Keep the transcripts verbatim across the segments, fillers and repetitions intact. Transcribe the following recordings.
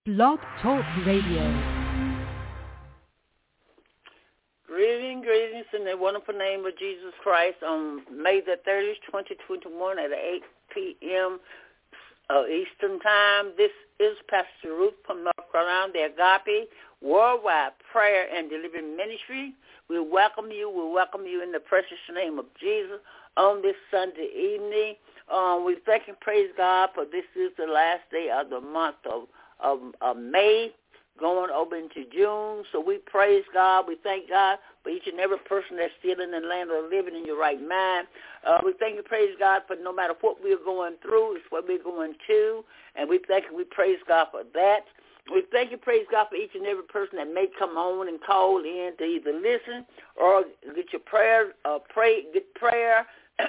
Blog Talk Radio. Greetings, greetings in the wonderful name of Jesus Christ on May the thirtieth, twenty twenty-one at eight p.m. Uh, Eastern Time. This is Pastor Ruth from North Carolina, the Agape Worldwide Prayer and Deliverance Ministry. We welcome you. We welcome you in the precious name of Jesus on this Sunday evening. Um, we thank and praise God for this is the last day of the month of, of, of May, going over into June. So we praise God. We thank God for each and every person that's still in the land of living in your right mind. Uh, we thank and praise God for no matter what we're going through, it's what we're going to, and we thank and we praise God for that. We thank and praise God for each and every person that may come on and call in to either listen or get your prayer, uh, pray, get prayer,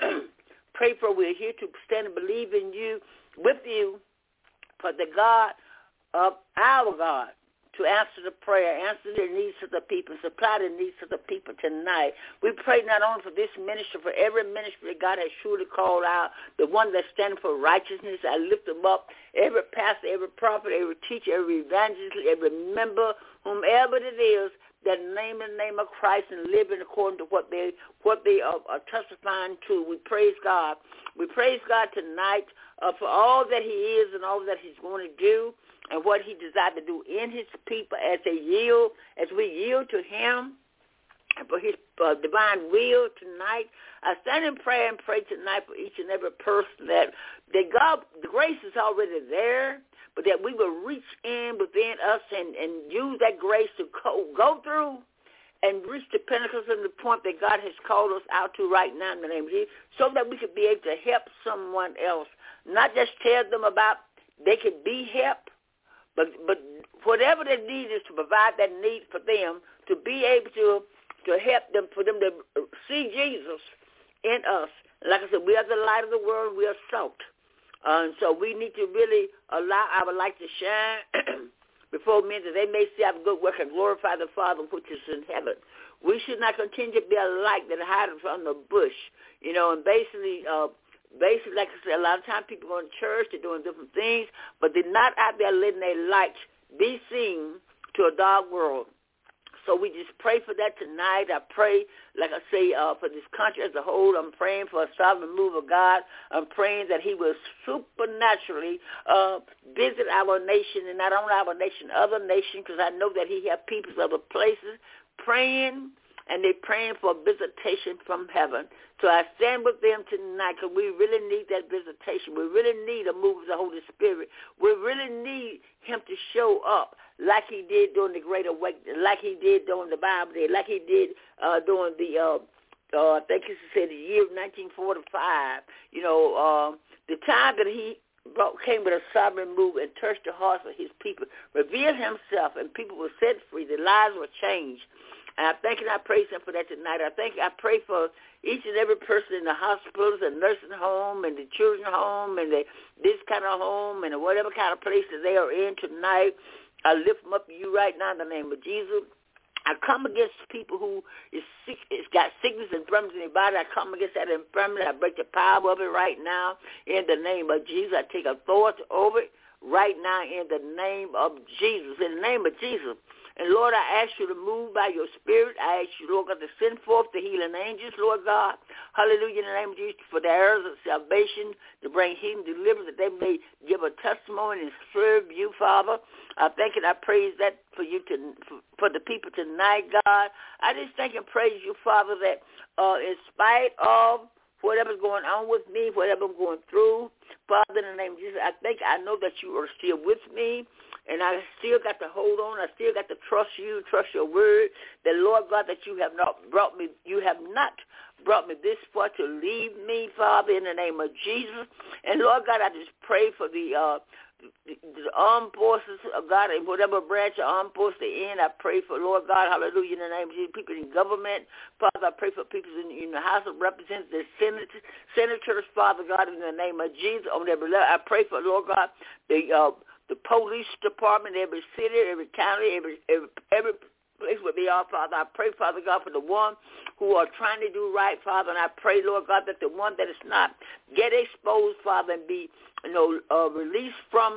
pray for. We're here to stand and believe in you, with you, for the God of our God to answer the prayer, answer the needs of the people, supply the needs of the people tonight. We pray not only for this ministry, for every ministry God has surely called out, the one that's standing for righteousness. I lift them up, every pastor, every prophet, every teacher, every evangelist, every member, whomever it is, that name in the name of Christ and living according to what they what they are, are testifying to. We praise God. We praise God tonight uh, for all that he is and all that he's going to do, and what he desired to do in his people as they yield, as we yield to him and for his uh, divine will tonight. I stand in prayer and pray tonight for each and every person that, that God, the grace is already there, but that we will reach in within us and, and use that grace to go, go through and reach the pinnacles and the point that God has called us out to right now in the name of Jesus, so that we could be able to help someone else, not just tell them about they could be helped, But but whatever they need is to provide that need for them, to be able to to help them, for them to see Jesus in us. Like I said, we are the light of the world. We are salt. Uh, and so we need to really allow our light to shine before men, that they may see our good work and glorify the Father which is in heaven. We should not continue to be a light that hides from the bush. You know, and basically... Uh, Basically, like I said, a lot of times people go to church, they're doing different things, but they're not out there letting their light be seen to a dark world. So we just pray for that tonight. I pray, like I say, uh, for this country as a whole. I'm praying for a sovereign move of God. I'm praying that he will supernaturally uh, visit our nation, and not only our nation, other nations, because I know that he has people of other places praying, and they're praying for visitation from heaven. So I stand with them tonight, because we really need that visitation. We really need a move of the Holy Spirit. We really need him to show up like he did during the Great Awakening, like he did during the Bible day, like he did uh, during the, uh, uh, I think he said the year of nineteen forty-five. You know, uh, the time that he brought, came with a sovereign move and touched the hearts of his people, revealed himself, and people were set free. Their lives were changed. And I thank and I praise him for that tonight. I thank, I pray for each and every person in the hospitals and nursing home and the children's home and the, this kind of home and whatever kind of place that they are in tonight. I lift them up to you right now in the name of Jesus. I come against people who is sick, it's got sickness and infirmity in their body. I come against that infirmity. I break the power of it right now in the name of Jesus. I take authority over it right now in the name of Jesus. In the name of Jesus. And, Lord, I ask you to move by your spirit. I ask you, Lord God, to send forth the healing angels, Lord God. Hallelujah, in the name of Jesus, for the heirs of salvation, to bring healing, deliverance, that they may give a testimony and serve you, Father. I thank and I praise that for you, to, for, for the people tonight, God. I just thank and praise you, Father, that uh, in spite of whatever's going on with me, whatever I'm going through, Father, in the name of Jesus, I think I know that you are still with me. And I still got to hold on. I still got to trust you, trust your word. That, Lord God, that you have not brought me, you have not brought me this far to leave me, Father, in the name of Jesus. And, Lord God, I just pray for the, uh, the, the armed forces of God, and whatever branch of armed force they're in. I pray for, Lord God, hallelujah, in the name of Jesus, people in government. Father, I pray for people in, in the House of Representatives, senators, senators, Father God, in the name of Jesus. On their, I pray for, Lord God, the uh, the police department, every city, every county, every every, every place where they are, Father. I pray, Father God, for the one who are trying to do right, Father, and I pray, Lord God, that the one that is not get exposed, Father, and be, you know, uh, released from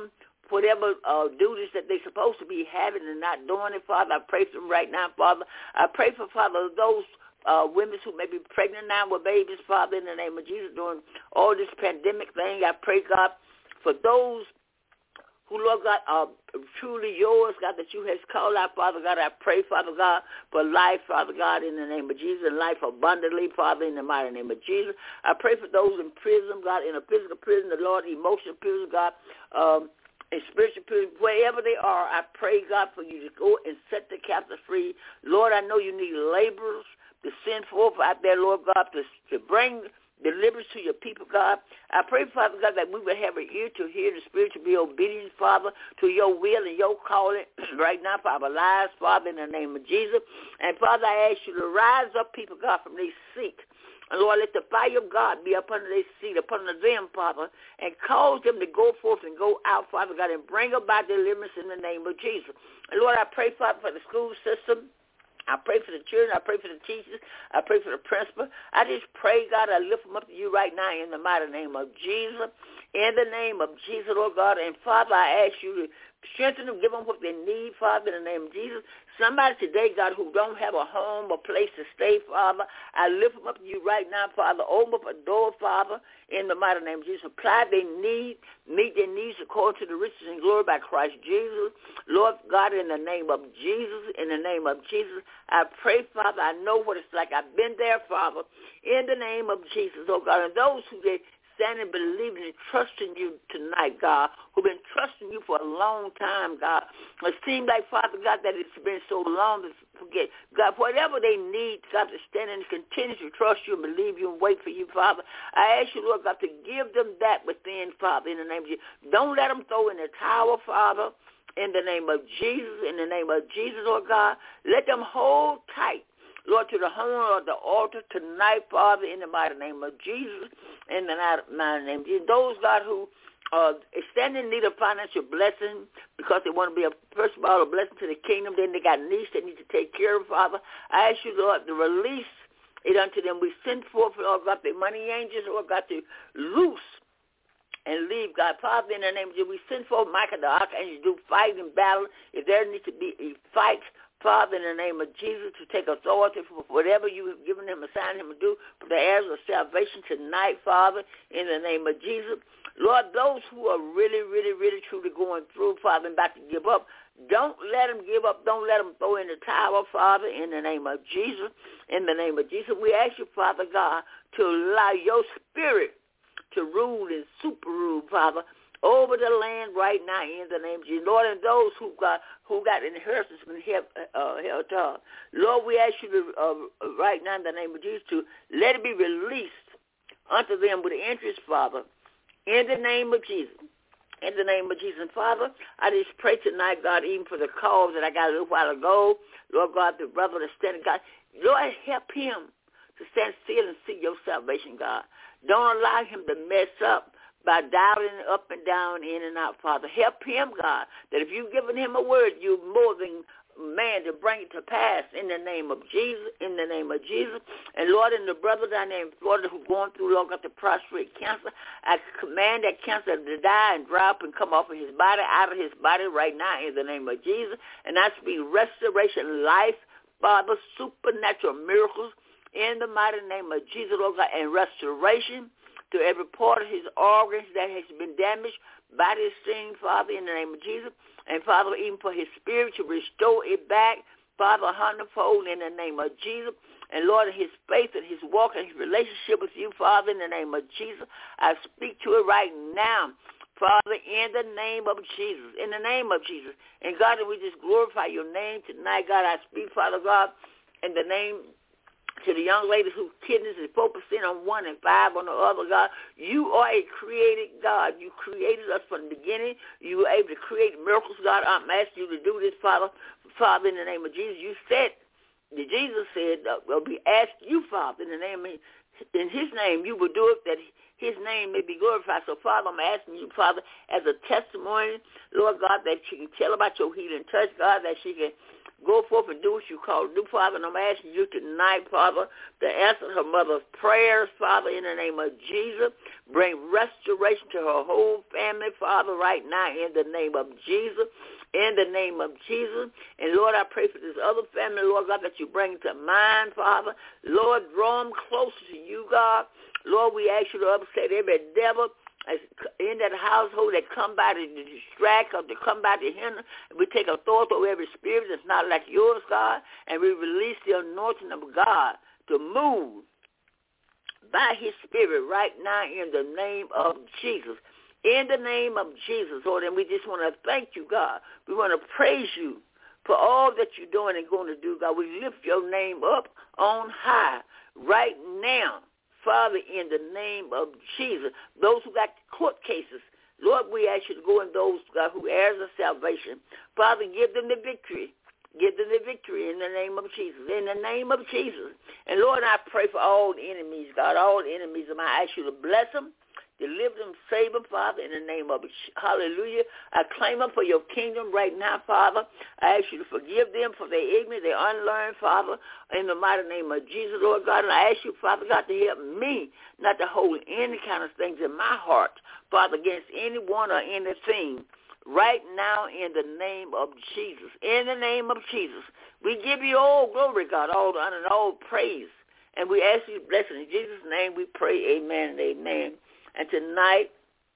whatever uh, duties that they're supposed to be having and not doing it, Father. I pray for them right now, Father. I pray for, Father, those uh, women who may be pregnant now with babies, Father, in the name of Jesus, during all this pandemic thing. I pray, God, for those who, Lord God, are truly yours, God, that you has called out, Father God. I pray, Father God, for life, Father God, in the name of Jesus, and life abundantly, Father, in the mighty name of Jesus. I pray for those in prison, God, in a physical prison, the Lord, emotional prison, God, um, in spiritual prison, wherever they are. I pray, God, for you to go and set the captives free. Lord, I know you need laborers to send forth out there, Lord God, to, to bring deliverance to your people, God. I pray, Father God, that we will have an ear to hear the Spirit, to be obedient, Father, to your will and your calling right now for our lives, Father, in the name of Jesus. And, Father, I ask you to rise up people, God, from their seat. And, Lord, let the fire of God be upon their seat, upon them, Father, and cause them to go forth and go out, Father God, and bring about deliverance in the name of Jesus. And, Lord, I pray, Father, for the school system. I pray for the children. I pray for the teachers. I pray for the principal. I just pray, God, I lift them up to you right now in the mighty name of Jesus. In the name of Jesus, Lord God. And, Father, I ask you to strengthen them, give them what they need, Father, in the name of Jesus. Somebody today, God, who don't have a home or place to stay, Father, I lift them up to you right now, Father. Open up a door, Father, in the mighty name of Jesus. Supply their need, meet their needs according to the riches and glory by Christ Jesus. Lord God, in the name of Jesus, in the name of Jesus, I pray, Father, I know what it's like. I've been there, Father, in the name of Jesus, oh God. And those who they standing, believing, and trusting you tonight, God, who've been trusting you for a long time, God. It seems like, Father God, that it's been so long to forget. God, whatever they need, God, to stand and continue to trust you and believe you and wait for you, Father. I ask you, Lord God, to give them that within, Father, in the name of Jesus. Don't let them throw in the towel, Father, in the name of Jesus, in the name of Jesus, Lord God. Let them hold tight, Lord, to the horn of the altar tonight, Father, in the mighty name of Jesus, in the mighty name of Jesus. Those, God, who uh, stand in need of financial blessing because they want to be, a, first of all, a blessing to the kingdom. Then they got needs they need to take care of, Father. I ask you, Lord, to release it unto them. We send forth, Lord God, the money angels, Lord God, to loose and leave, God. Father, in the name of Jesus, we send forth Michael the archangel to do fight and battle. If there needs to be a fight, Father, in the name of Jesus, to take authority for whatever you have given him, assigned him to do, for the heirs of salvation tonight, Father, in the name of Jesus. Lord, those who are really, really, really, truly going through, Father, and about to give up, don't let them give up. Don't let them throw in the towel, Father, in the name of Jesus. In the name of Jesus, we ask you, Father God, to allow your spirit to rule and super rule, Father, over the land right now in the name of Jesus. Lord, and those who got who got inheritance from held, uh, held uh, Lord, we ask you to, uh, right now in the name of Jesus, to let it be released unto them with interest, Father, in the name of Jesus. In the name of Jesus. And Father, I just pray tonight, God, even for the calls that I got a little while ago. Lord God, the brother that's standing, God, Lord, help him to stand still and see your salvation, God. Don't allow him to mess up by dialing up and down, in and out, Father. Help him, God, that if you've given him a word, you're more than man to bring it to pass in the name of Jesus, in the name of Jesus. And, Lord, and the brother down there in Florida who's going through, Lord, got the prostrate cancer, I command that cancer to die and drop and come off of his body, out of his body right now in the name of Jesus. And I speak restoration, life, Father, supernatural miracles in the mighty name of Jesus, Lord God, and restoration to every part of his organs that has been damaged by this thing, Father, in the name of Jesus. And, Father, even for his spirit to restore it back, Father, a hundredfold in the name of Jesus. And, Lord, his faith and his walk and his relationship with you, Father, in the name of Jesus. I speak to it right now, Father, in the name of Jesus, in the name of Jesus. And, God, we just glorify your name tonight. God, I speak, Father God, in the name to the young ladies whose kidneys is four percent on one and five on the other, God. You are a created God. You created us from the beginning. You were able to create miracles, God. I'm asking you to do this, Father, Father, in the name of Jesus. You said, Jesus said, uh, well, we ask you, Father, in the name of, in his name, you will do it that his name may be glorified. So, Father, I'm asking you, Father, as a testimony, Lord God, that she can tell about your healing touch, God, that she can go forth and do what you call to do, Father. And I'm asking you tonight, Father, to answer her mother's prayers, Father, in the name of Jesus. Bring restoration to her whole family, Father, right now, in the name of Jesus. In the name of Jesus. And, Lord, I pray for this other family, Lord God, that you bring to mind, Father. Lord, draw them closer to you, God. Lord, we ask you to upset every devil in that household that come by to distract or to come by to hinder. We take authority over every spirit that's not like yours, God, and we release the anointing of God to move by his spirit right now in the name of Jesus. In the name of Jesus, Lord, and we just want to thank you, God. We want to praise you for all that you're doing and going to do, God. We lift your name up on high right now. Father, in the name of Jesus, those who got court cases, Lord, we ask you to go in those, God, who heirs of salvation. Father, give them the victory. Give them the victory in the name of Jesus. In the name of Jesus. And, Lord, I pray for all the enemies, God, all the enemies of mine. I ask you to bless them, deliver them, save them, Father, in the name of hallelujah. I claim them for your kingdom right now, Father. I ask you to forgive them for their ignorance, their unlearned, Father, in the mighty name of Jesus, Lord God. And I ask you, Father God, to help me not to hold any kind of things in my heart, Father, against anyone or anything. Right now, in the name of Jesus, in the name of Jesus, we give you all glory, God, all the honor and all praise. And we ask you blessing. In Jesus' name we pray, amen and amen. And tonight,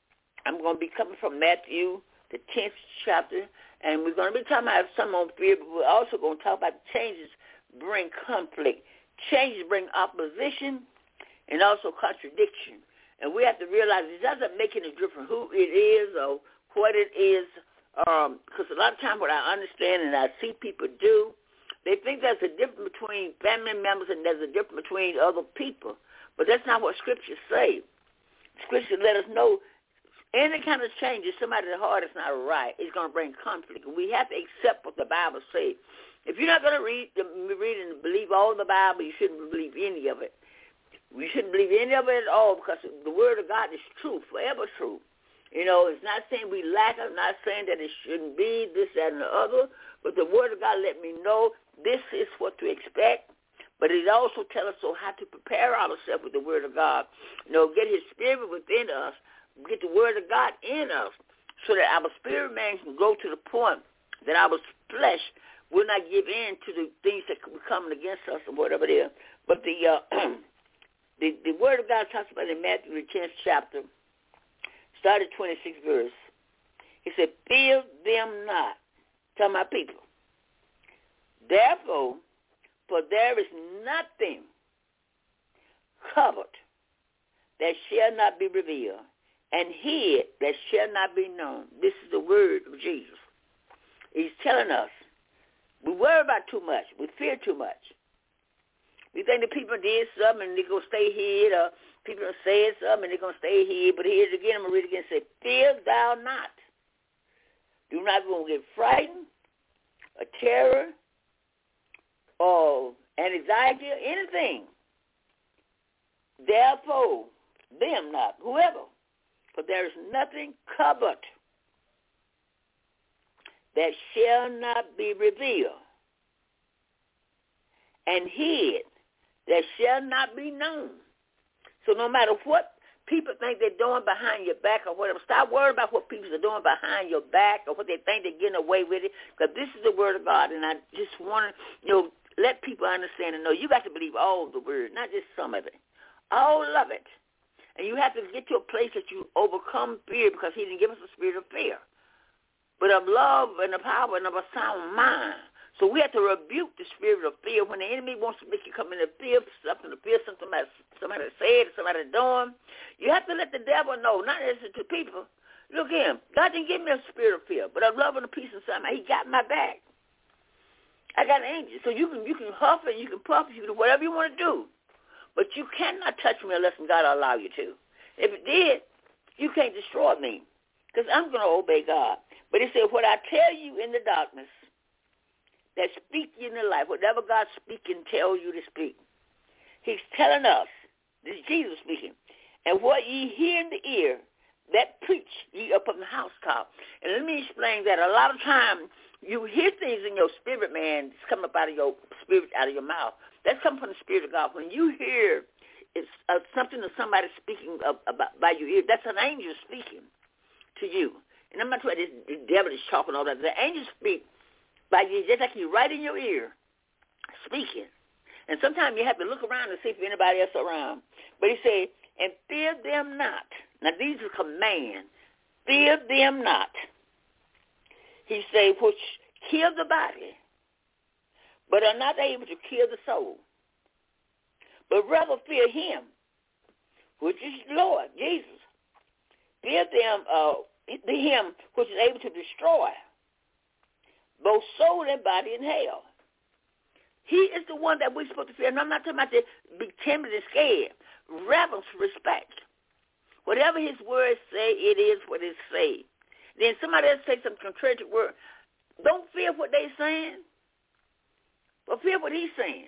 I'm going to be coming from Matthew, the tenth chapter, and we're going to be talking about some on fear, but we're also going to talk about changes bring conflict. Changes bring opposition and also contradiction. And we have to realize it doesn't make any difference who it is or what it is, because um, a lot of times what I understand and I see people do, they think there's a difference between family members and there's a difference between other people. But that's not what Scripture says. Scripture let us know any kind of change if somebody's heart is not right, it's going to bring conflict. And we have to accept what the Bible says. If you're not going to read, read and believe all the Bible, you shouldn't believe any of it. You shouldn't believe any of it at all because the Word of God is true, forever true. You know, it's not saying we lack it. I'm not saying that it shouldn't be this, that, and the other. But the Word of God let me know this is what to expect. But it also tells us so how to prepare ourselves with the Word of God. You know, get his Spirit within us, get the Word of God in us so that our spirit man can go to the point that our flesh will not give in to the things that are coming against us or whatever it is. But the, uh, the, the Word of God talks about in Matthew, the tenth chapter, started twenty-sixth verse. He said, fear them not. Tell my people. Therefore, for there is nothing covered that shall not be revealed, and hid that shall not be known. This is the word of Jesus. He's telling us, we worry about too much. We fear too much. We think that people did something and they're going to stay hid, or people have said something and they're going to stay hid. But here's again, I'm going to read it again. Say, fear thou not. Do not go and get frightened, or terror, or anxiety, or anything. Therefore, them not, whoever. For there is nothing covered that shall not be revealed, and hid that shall not be known. So no matter what people think they're doing behind your back or whatever, stop worrying about what people are doing behind your back or what they think they're getting away with it, because this is the word of God, and I just want to, you know, let people understand and know you got to believe all of the word, not just some of it, all of it. And you have to get to a place that you overcome fear, because he didn't give us a spirit of fear, but of love and of power and of a sound mind. So we have to rebuke the spirit of fear. When the enemy wants to make you come into fear, something to fear, something somebody, somebody said, somebody doing, you have to let the devil know, not listen to people. Look at him. God didn't give me a spirit of fear, but of love and a peace and something. He got my back. I got angels. So you can you can huff and you can puff, you can do whatever you want to do. But you cannot touch me unless God will allow you to. If it did, you can't destroy me, because I'm going to obey God. But he said, what I tell you in the darkness, that speak in the light, whatever God speak and tell you to speak. He's telling us, this is Jesus speaking, and what ye hear in the ear, that preach ye up on the housetop. And let me explain that. A lot of times you hear things in your spirit, man, it's coming up out of your spirit, out of your mouth. That's coming from the Spirit of God. When you hear it's uh, something that somebody speaking of, about by your ear, that's an angel speaking to you. And I'm not talking about this, the devil is talking all that. The angels speak by you, just like he's right in your ear, speaking. And sometimes you have to look around and see if anybody else around. But he said, and fear them not. Now, these are commands. Fear them not. He said, which kill the body, but are not able to kill the soul. But rather fear him, which is Lord, Jesus. Fear them, uh, him which is able to destroy both soul and body in hell. He is the one that we're supposed to fear. And I'm not talking about to be timid and scared. Reverence, respect. Whatever his words say, it is what it say. Then somebody else say some contrary to word. Don't fear what they're saying, but fear what he's saying.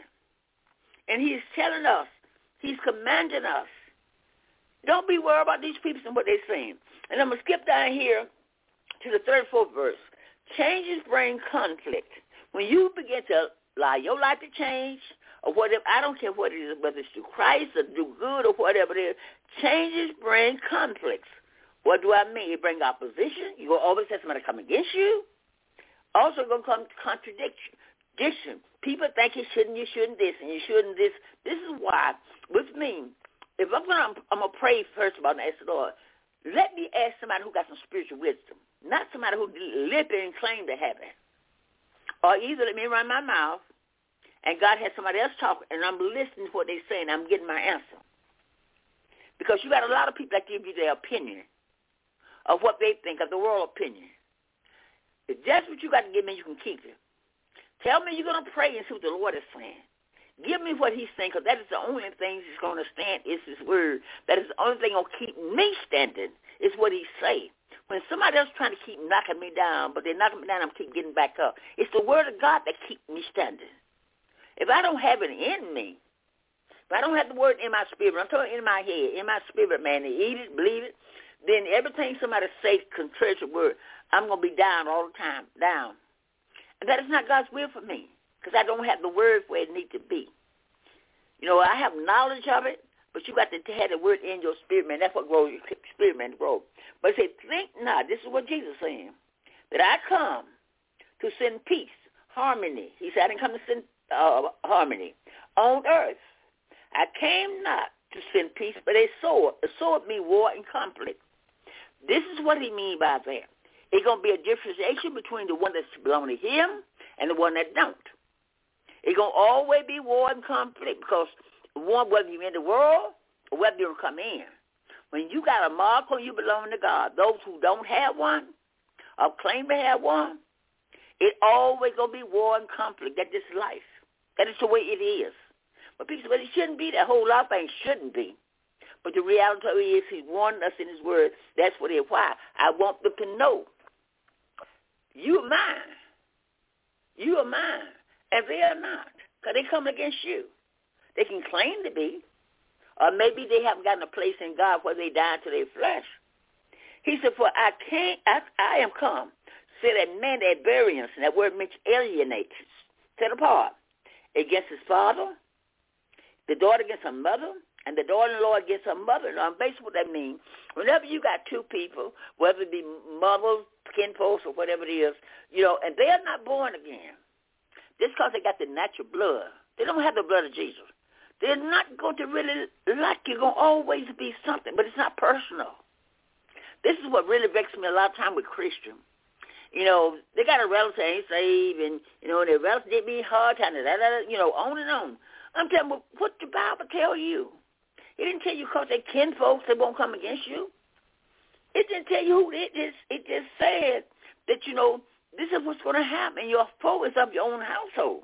And he's telling us, he's commanding us. Don't be worried about these people and what they're saying. And I'm going to skip down here to the third, fourth verse. Changes bring conflict. When you begin to allow your life to change, or whatever, I don't care what it is, whether it's through Christ or do good or whatever it is, changes bring conflicts. What do I mean? It brings opposition. You're going to always have somebody come against you. Also going to come contradiction. People think you shouldn't, you shouldn't this, and you shouldn't this. This is why, with me, if I'm going to, I'm going to pray first of all and ask the Lord, let me ask somebody who got some spiritual wisdom, not somebody who live it and claim to have it. Or either let me run my mouth, and God has somebody else talking, and I'm listening to what they're saying, I'm getting my answer. Because you got a lot of people that give you their opinion of what they think of the world opinion. If that's what you got to give me, you can keep it. Tell me you're going to pray and see what the Lord is saying. Give me what he's saying, because that is the only thing he's going to stand is his word. That is the only thing going to keep me standing is what he say. When somebody else trying to keep knocking me down, but they're knocking me down, I'm keep getting back up. It's the word of God that keeps me standing. If I don't have it in me, if I don't have the word in my spirit, I'm talking in my head, in my spirit, man, to eat it, believe it, then everything somebody says contrary to the word, I'm going to be down all the time, down. And that is not God's will for me, because I don't have the word where it needs to be. You know, I have knowledge of it, but you got to have the word in your spirit, man. That's what grows your spirit, man, to grow. But he said, think not, this is what Jesus is saying, that I come to send peace, harmony. He said, I didn't come to send uh, harmony on earth. I came not to send peace, but a sword. A sword means war and conflict. This is what he means by that. It's going to be a differentiation between the one that's belonging to him and the one that don't. It's going to always be war and conflict, because one, whether you're in the world or whether you come in, when you got a mark on you belonging to God, those who don't have one or claim to have one, it always going to be war and conflict. That's just life. That is the way it is. But people say, well, it shouldn't be. That whole lot of things shouldn't be. But the reality is he warned us in his word. That's what it is. Why? I want them to know. You are mine. You are mine. And they are not. Because they come against you. They can claim to be. Or maybe they haven't gotten a place in God where they die to their flesh. He said, for I can't, I, I am come. Said that man at variance, and that word means alienate, set apart, against his father, the daughter against her mother, and the daughter-in-law against her mother. Now, basically what that means, whenever you got two people, whether it be mothers, kinfolks, or whatever it is, you know, and they are not born again, just because they got the natural blood, they don't have the blood of Jesus. They're not going to really like you. Going to always be something, but it's not personal. This is what really vexes me a lot of time with Christians. You know, they got a relative ain't saved, and, you know, their relative did me hard time, da, da, da, you know, on and on. I'm telling you, what the Bible tell you? It didn't tell you because they kin folks that won't come against you. It didn't tell you who it is. It just said that, you know, this is what's going to happen. Your foe is of your own household.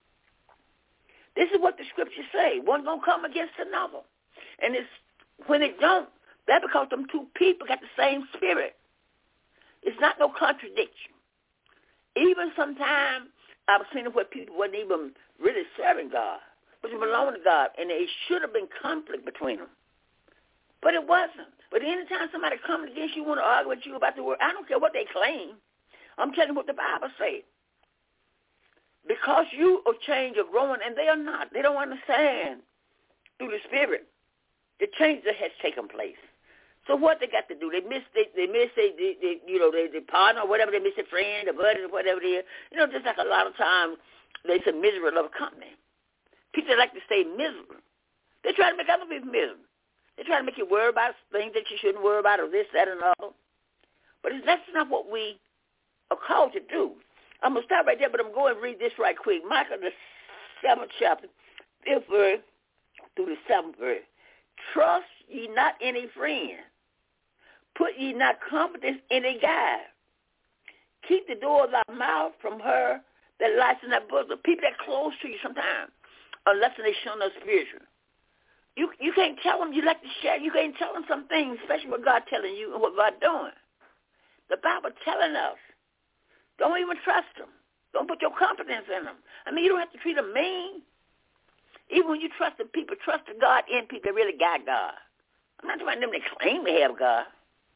This is what the scriptures say. One's going to come against another. And it's when it don't, that's because them two people got the same spirit. It's not no contradiction. Even sometimes I've seen it where people wasn't even really serving God, but they belong to God, and it should have been conflict between them. But it wasn't. But anytime somebody comes against you, want to argue with you about the word, I don't care what they claim. I'm telling you what the Bible says. because you are change are growing, and they are not. They don't understand through the Spirit the change that has taken place. So what they got to do? They miss they, they miss they, they, they you know they, they partner or whatever. They miss their friend, their buddy, or whatever it is. You know, just like a lot of times they say misery love company. People like to stay miserable. They try to make other people miserable. They try to make you worry about things that you shouldn't worry about, or this, that, and the other. But it's, that's not what we are called to do. I'm gonna stop right there, but I'm going to read this right quick. Micah, the seventh chapter, fifth verse through the seventh verse. Trust ye not any friend. Put ye not confidence in a guide. Keep the door of thy mouth from her that lies in thy bosom. People that close to you sometimes, unless they show no spiritual. You you can't tell them. You like to share. You can't tell them some things, especially what God telling you and what God doing. The Bible telling us, don't even trust them. Don't put your confidence in them. I mean, you don't have to treat them mean. Even when you trust the people, trust the God in people that really got God. I'm not talking about them that claim they have God.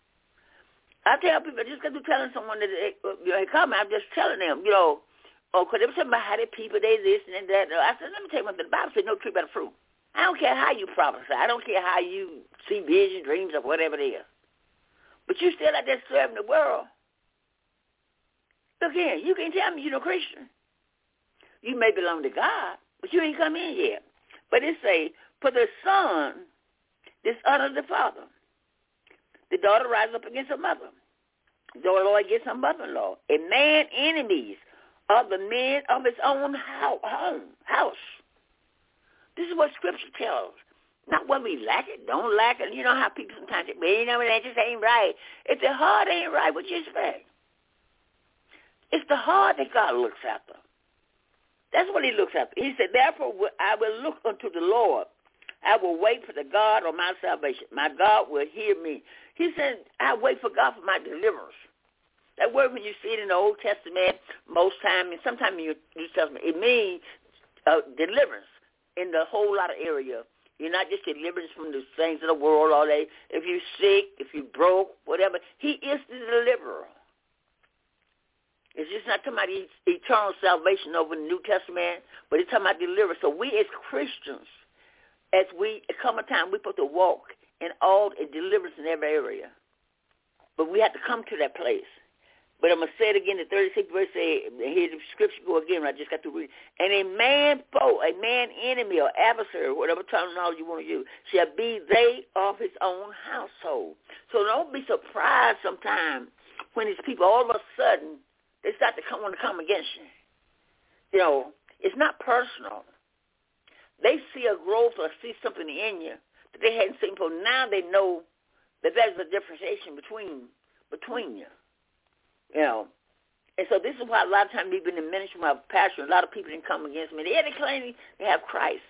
I tell people, just because you're telling someone that they, you know, they come, I'm just telling them, you know, oh, because they were talking about how they people, they this and that. I said, let me tell you what the Bible said, no tree by the fruit. I don't care how you prophesy. I don't care how you see visions, dreams, or whatever it is. But you still out there serving the world. Look here, you can tell me you're no Christian. You may belong to God, but you ain't come in yet. But it say, for the son dishonor the father. The daughter rises up against her mother. The daughter against her mother-in-law. A man enemies of the men of his own house. house. This is what Scripture tells. Not when we lack it, don't lack it. You know how people sometimes say, well, you know, that just ain't right. If the heart ain't right, what you expect? It's the heart that God looks after. That's what he looks after. He said, therefore I will look unto the Lord. I will wait for the God of my salvation. My God will hear me. He said, I wait for God for my deliverance. That word, when you see it in the Old Testament, most time, and sometimes in the New Testament, it means uh, deliverance in the whole lot of area. You're not just deliverance from the things of the world all day. If you're sick, if you're broke, whatever, he is the deliverer. It's just not talking about eternal salvation over the New Testament, but it's talking about deliverance. So we as Christians, as we come a time, we're supposed to walk in all in deliverance in every area. But we have to come to that place. But I'm going to say it again, the thirty-sixth verse, say, here the scripture go again, I just got to read. And a man foe, a man enemy or adversary, whatever terminology you want to use, shall be they of his own household. So don't be surprised sometimes when these people all of a sudden, they start to come, want to come against you. You know, it's not personal. They see a growth or see something in you that they hadn't seen before. Now they know that there's a differentiation between between you. You know, and so this is why a lot of times we've been in ministry, my pastor, a lot of people didn't come against me. They had to claim they have Christ.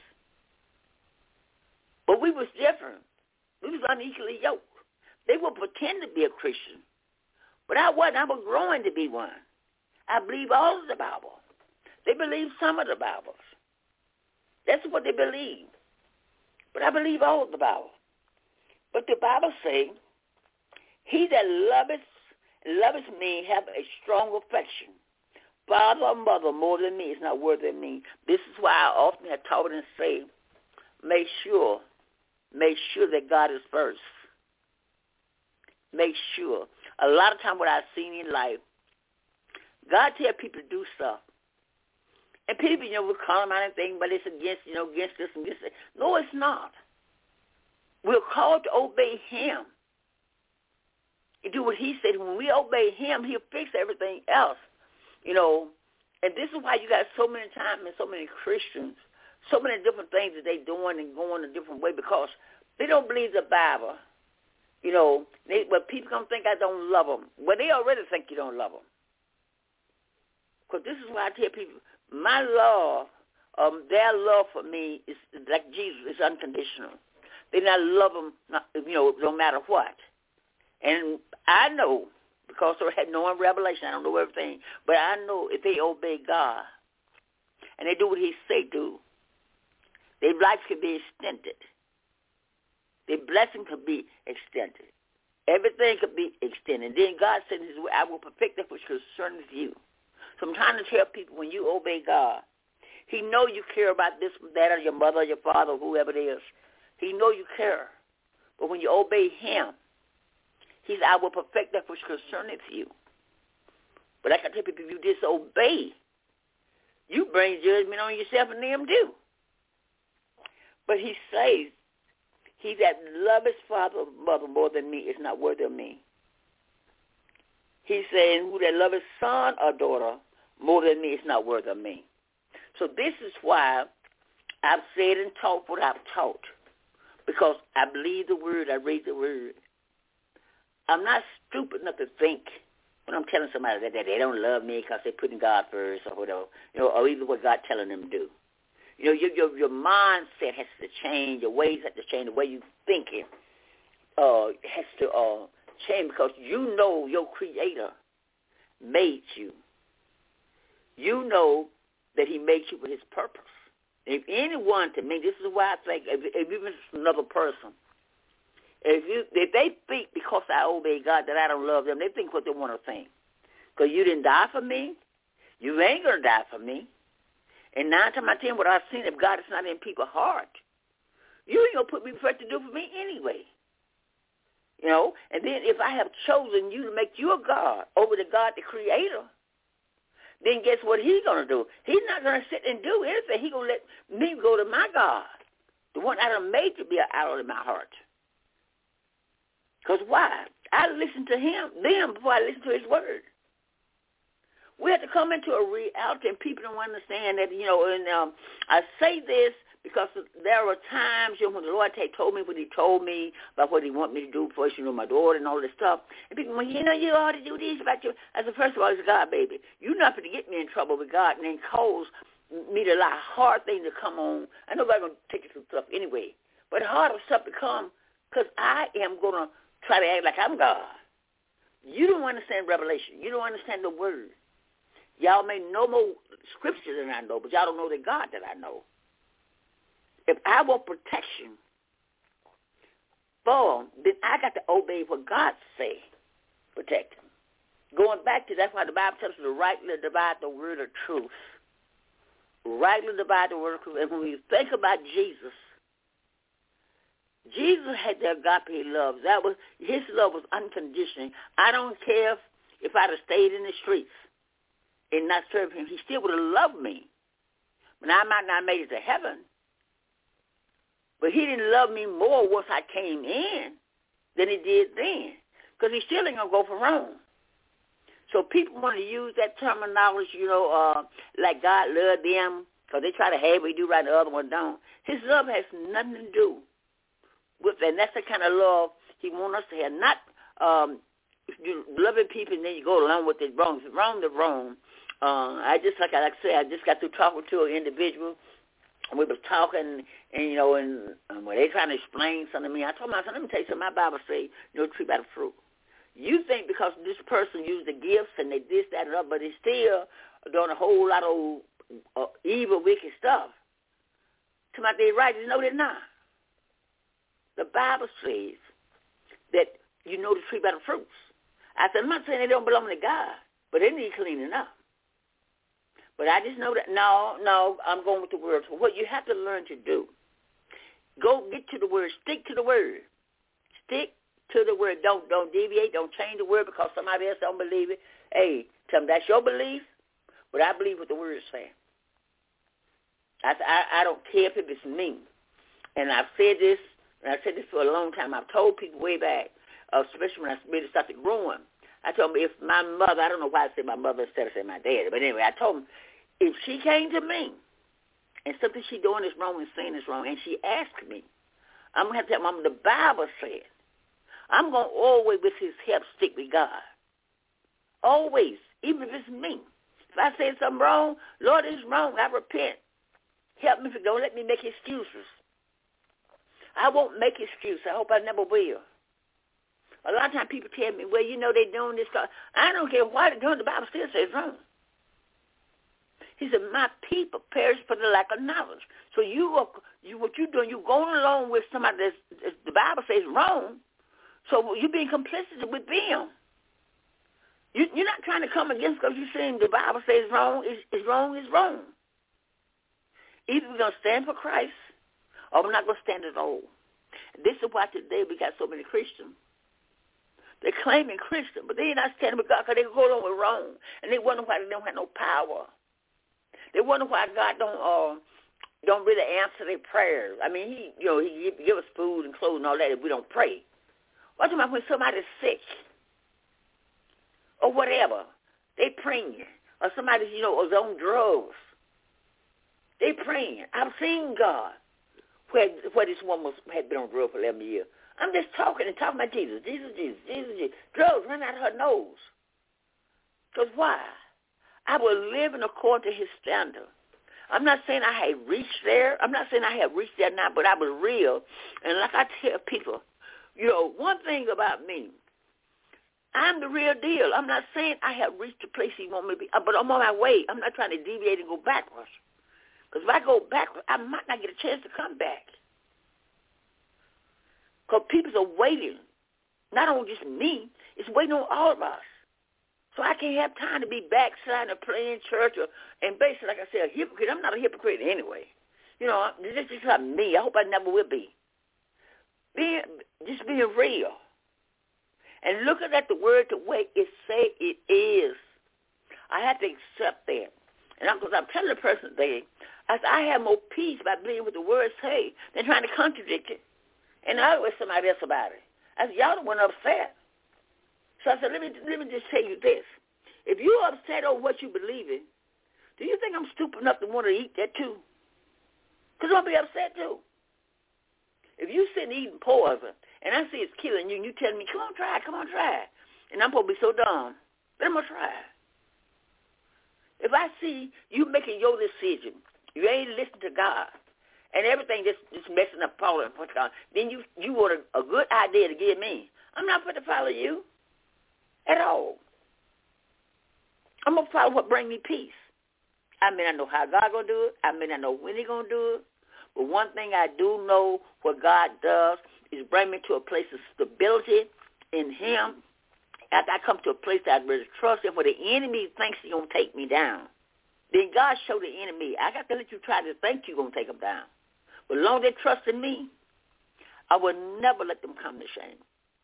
But we was different. We was unequally yoked. They would pretend to be a Christian. But I wasn't. I was growing to be one. I believe all of the Bible. They believe some of the Bibles. That's what they believe. But I believe all of the Bible. But the Bible says, he that loveth, loveth me have a strong affection. Father or mother more than me is not worthy of me. This is why I often have taught and say, make sure, make sure that God is first. Make sure. A lot of time what I've seen in life, God tell people to do stuff. And people, you know, will call them out and think, but it's against, you know, against this and against that. No, it's not. We're called to obey him. And do what he said. When we obey him, he'll fix everything else. You know, and this is why you got so many times and so many Christians, so many different things that they're doing and going a different way because they don't believe the Bible. You know, they, but people don't think I don't love them. Well, they already think you don't love them. Because this is why I tell people, my love, um, their love for me is like Jesus, is unconditional. They not love them, not, you know, no matter what. And I know, because I had no revelation, I don't know everything, but I know if they obey God and they do what he say do, their life can be extended. Their blessing could be extended. Everything could be extended. Then God said, I will perfect that which concerns you. So I'm trying to tell people, when you obey God, he know you care about this, that, or your mother, or your father, or whoever it is. He know you care. But when you obey him, he said, I will perfect that which concerneth you. But like I tell people, if you disobey, you bring judgment on yourself and them too. But he says, he that loveth father or mother more than me is not worthy of me. He's saying, who that loveth son or daughter more than me is not worthy of me. So this is why I've said and taught what I've taught, because I believe the word, I read the word. I'm not stupid enough to think when I'm telling somebody that, that they don't love me because they're putting God first or whatever, you know, or even what God telling them to do. You know, your your, your mindset has to change, your ways have to change, the way you thinking uh, has to uh, change, because you know your Creator made you. You know that he made you for his purpose. If anyone, to me, this is why I think, if, if even another person, if you if they think because I obey God that I don't love them, they think what they want to think. Because you didn't die for me, you ain't going to die for me. And nine times out of ten, what I've seen, if God is not in people's heart, you ain't going to put me first to do for me anyway. You know, and then if I have chosen you to make you a God over the God, the Creator, then guess what he's going to do? He's not going to sit and do anything. He's going to let me go to my God, the one I done made to be an idol in my heart. Because why? I listen to him, them, before I listen to his word. We have to come into a reality, and people don't understand that, you know, and um, I say this because there were times, you know, when the Lord told me what he told me about what he want me to do for, you know, my daughter and all this stuff. And people, well, you know, you ought to do this about you. I said, first of all, it's God, baby. You're not going to get me in trouble with God and then cause me to allow hard things to come on. I know God's going to take you through stuff anyway. But harder stuff to come because I am going to try to act like I'm God. You don't understand Revelation. You don't understand the word. Y'all may know more scripture than I know, but y'all don't know the God that I know. If I want protection for him, then I got to obey what God say, protect him. Going back to, that's why the Bible tells us to rightly divide the word of truth. Rightly divide the word of truth. And when we think about Jesus, Jesus had the agape love. That was, his love was unconditional. I don't care if, if I'd have stayed in the streets and not served him. He still would have loved me. But I might not have made it to heaven. But he didn't love me more once I came in than he did then, because he still ain't going to go for Rome. So people want to use that terminology, you know, uh, like God loved them, because they try to have what he do right and the other one don't. His love has nothing to do with that, and that's the kind of love he wants us to have. Not um, if you loving people and then you go along with it wrong. If it's wrong, the wrong. Uh, I just, like I like I said, I just got through talking to an individual. And we was talking, and, you know, and um, when they trying to explain something to me, I told myself, let me tell you something. My Bible say, you know, tree by the fruit. You think because this person used the gifts and they this, that, and other, but they still doing a whole lot of uh, evil, wicked stuff. To my they righteous, no, they're not. The Bible says that you know the tree by the fruits. I said, I'm not saying they don't belong to God, but they need cleaning up. But I just know that, no, no, I'm going with the word. So what you have to learn to do, go get to the word, stick to the word. Stick to the word. Don't don't deviate, don't change the word because somebody else don't believe it. Hey, tell them that's your belief, but I believe what the word is saying. I, I, I don't care if it's me. And I've said this, and I've said this for a long time. I've told people way back, uh, especially when I really started growing. I told them if my mother, I don't know why I said my mother instead of saying my dad, but anyway, I told them, if she came to me and something she doing is wrong and saying is wrong, and she asked me, I'm going to have to tell Mama, the Bible said, I'm going to always, with his help, stick with God. Always, even if it's me. If I say something wrong, Lord, it's wrong, I repent. Help me, don't let me make excuses. I won't make excuses. I hope I never will. A lot of times people tell me, well, you know, they're doing this stuff. I don't care why they're doing it. The Bible still says wrong. He said, my people perish for the lack of knowledge. So you, are, you what you're doing, you're going along with somebody that's, the Bible says wrong, so you're being complicit with them. You, you're not trying to come against because you're saying the Bible says wrong is, is wrong is wrong. Either we're going to stand for Christ or we're not going to stand at all. This is why today we got so many Christians. They're claiming Christian, but they're not standing with God because they go on with wrong. And they wonder why they don't have no power. They wonder why God don't uh, don't really answer their prayers. I mean, he you know he give, give us food and clothes and all that if we don't pray. What about when somebody's sick or whatever? They praying, or somebody's you know is on drugs. They praying. I've seen God where where this woman had been on drugs for eleven years. I'm just talking and talking about Jesus, Jesus, Jesus, Jesus, Jesus. Drugs run out of her nose. Because why? I was living according to his standard. I'm not saying I had reached there. I'm not saying I have reached there now, but I was real. And like I tell people, you know, one thing about me, I'm the real deal. I'm not saying I have reached the place he want me to be, but I'm on my way. I'm not trying to deviate and go backwards. Because if I go backwards, I might not get a chance to come back. Because people are waiting, not on just me, it's waiting on all of us. So I can't have time to be backsliding or playing church or, and basically, like I said, a hypocrite. I'm not a hypocrite anyway. You know, this is just not me. I hope I never will be. Being, just being real. And looking at the word the way it say it is. I have to accept that. And because I'm, I'm telling the person today, I said, I have more peace by believing what the word say than trying to contradict it. And I with somebody else about it. I said, y'all the one upset. So I said, let me let me just tell you this. If you're upset over what you believe in, do you think I'm stupid enough to want to eat that too? Because I'm going to be upset too. If you sitting eating poison, and I see it's killing you, and you tell me, come on, try it, come on, try it. And I'm supposed to be so dumb, but I'm going to try it. If I see you making your decision, you ain't listening to God, and everything just, just messing up, falling, then you, you want a, a good idea to give me. I'm not going to follow you at all. I'm going to follow what brings me peace. I may not know how God going to do it. I may not know when he's going to do it. But one thing I do know what God does is bring me to a place of stability in him. After I come to a place that I really trust him, where the enemy thinks he's going to take me down, then God showed the enemy, I got to let you try to think you're going to take them down. But as long as they trust in me, I will never let them come to shame.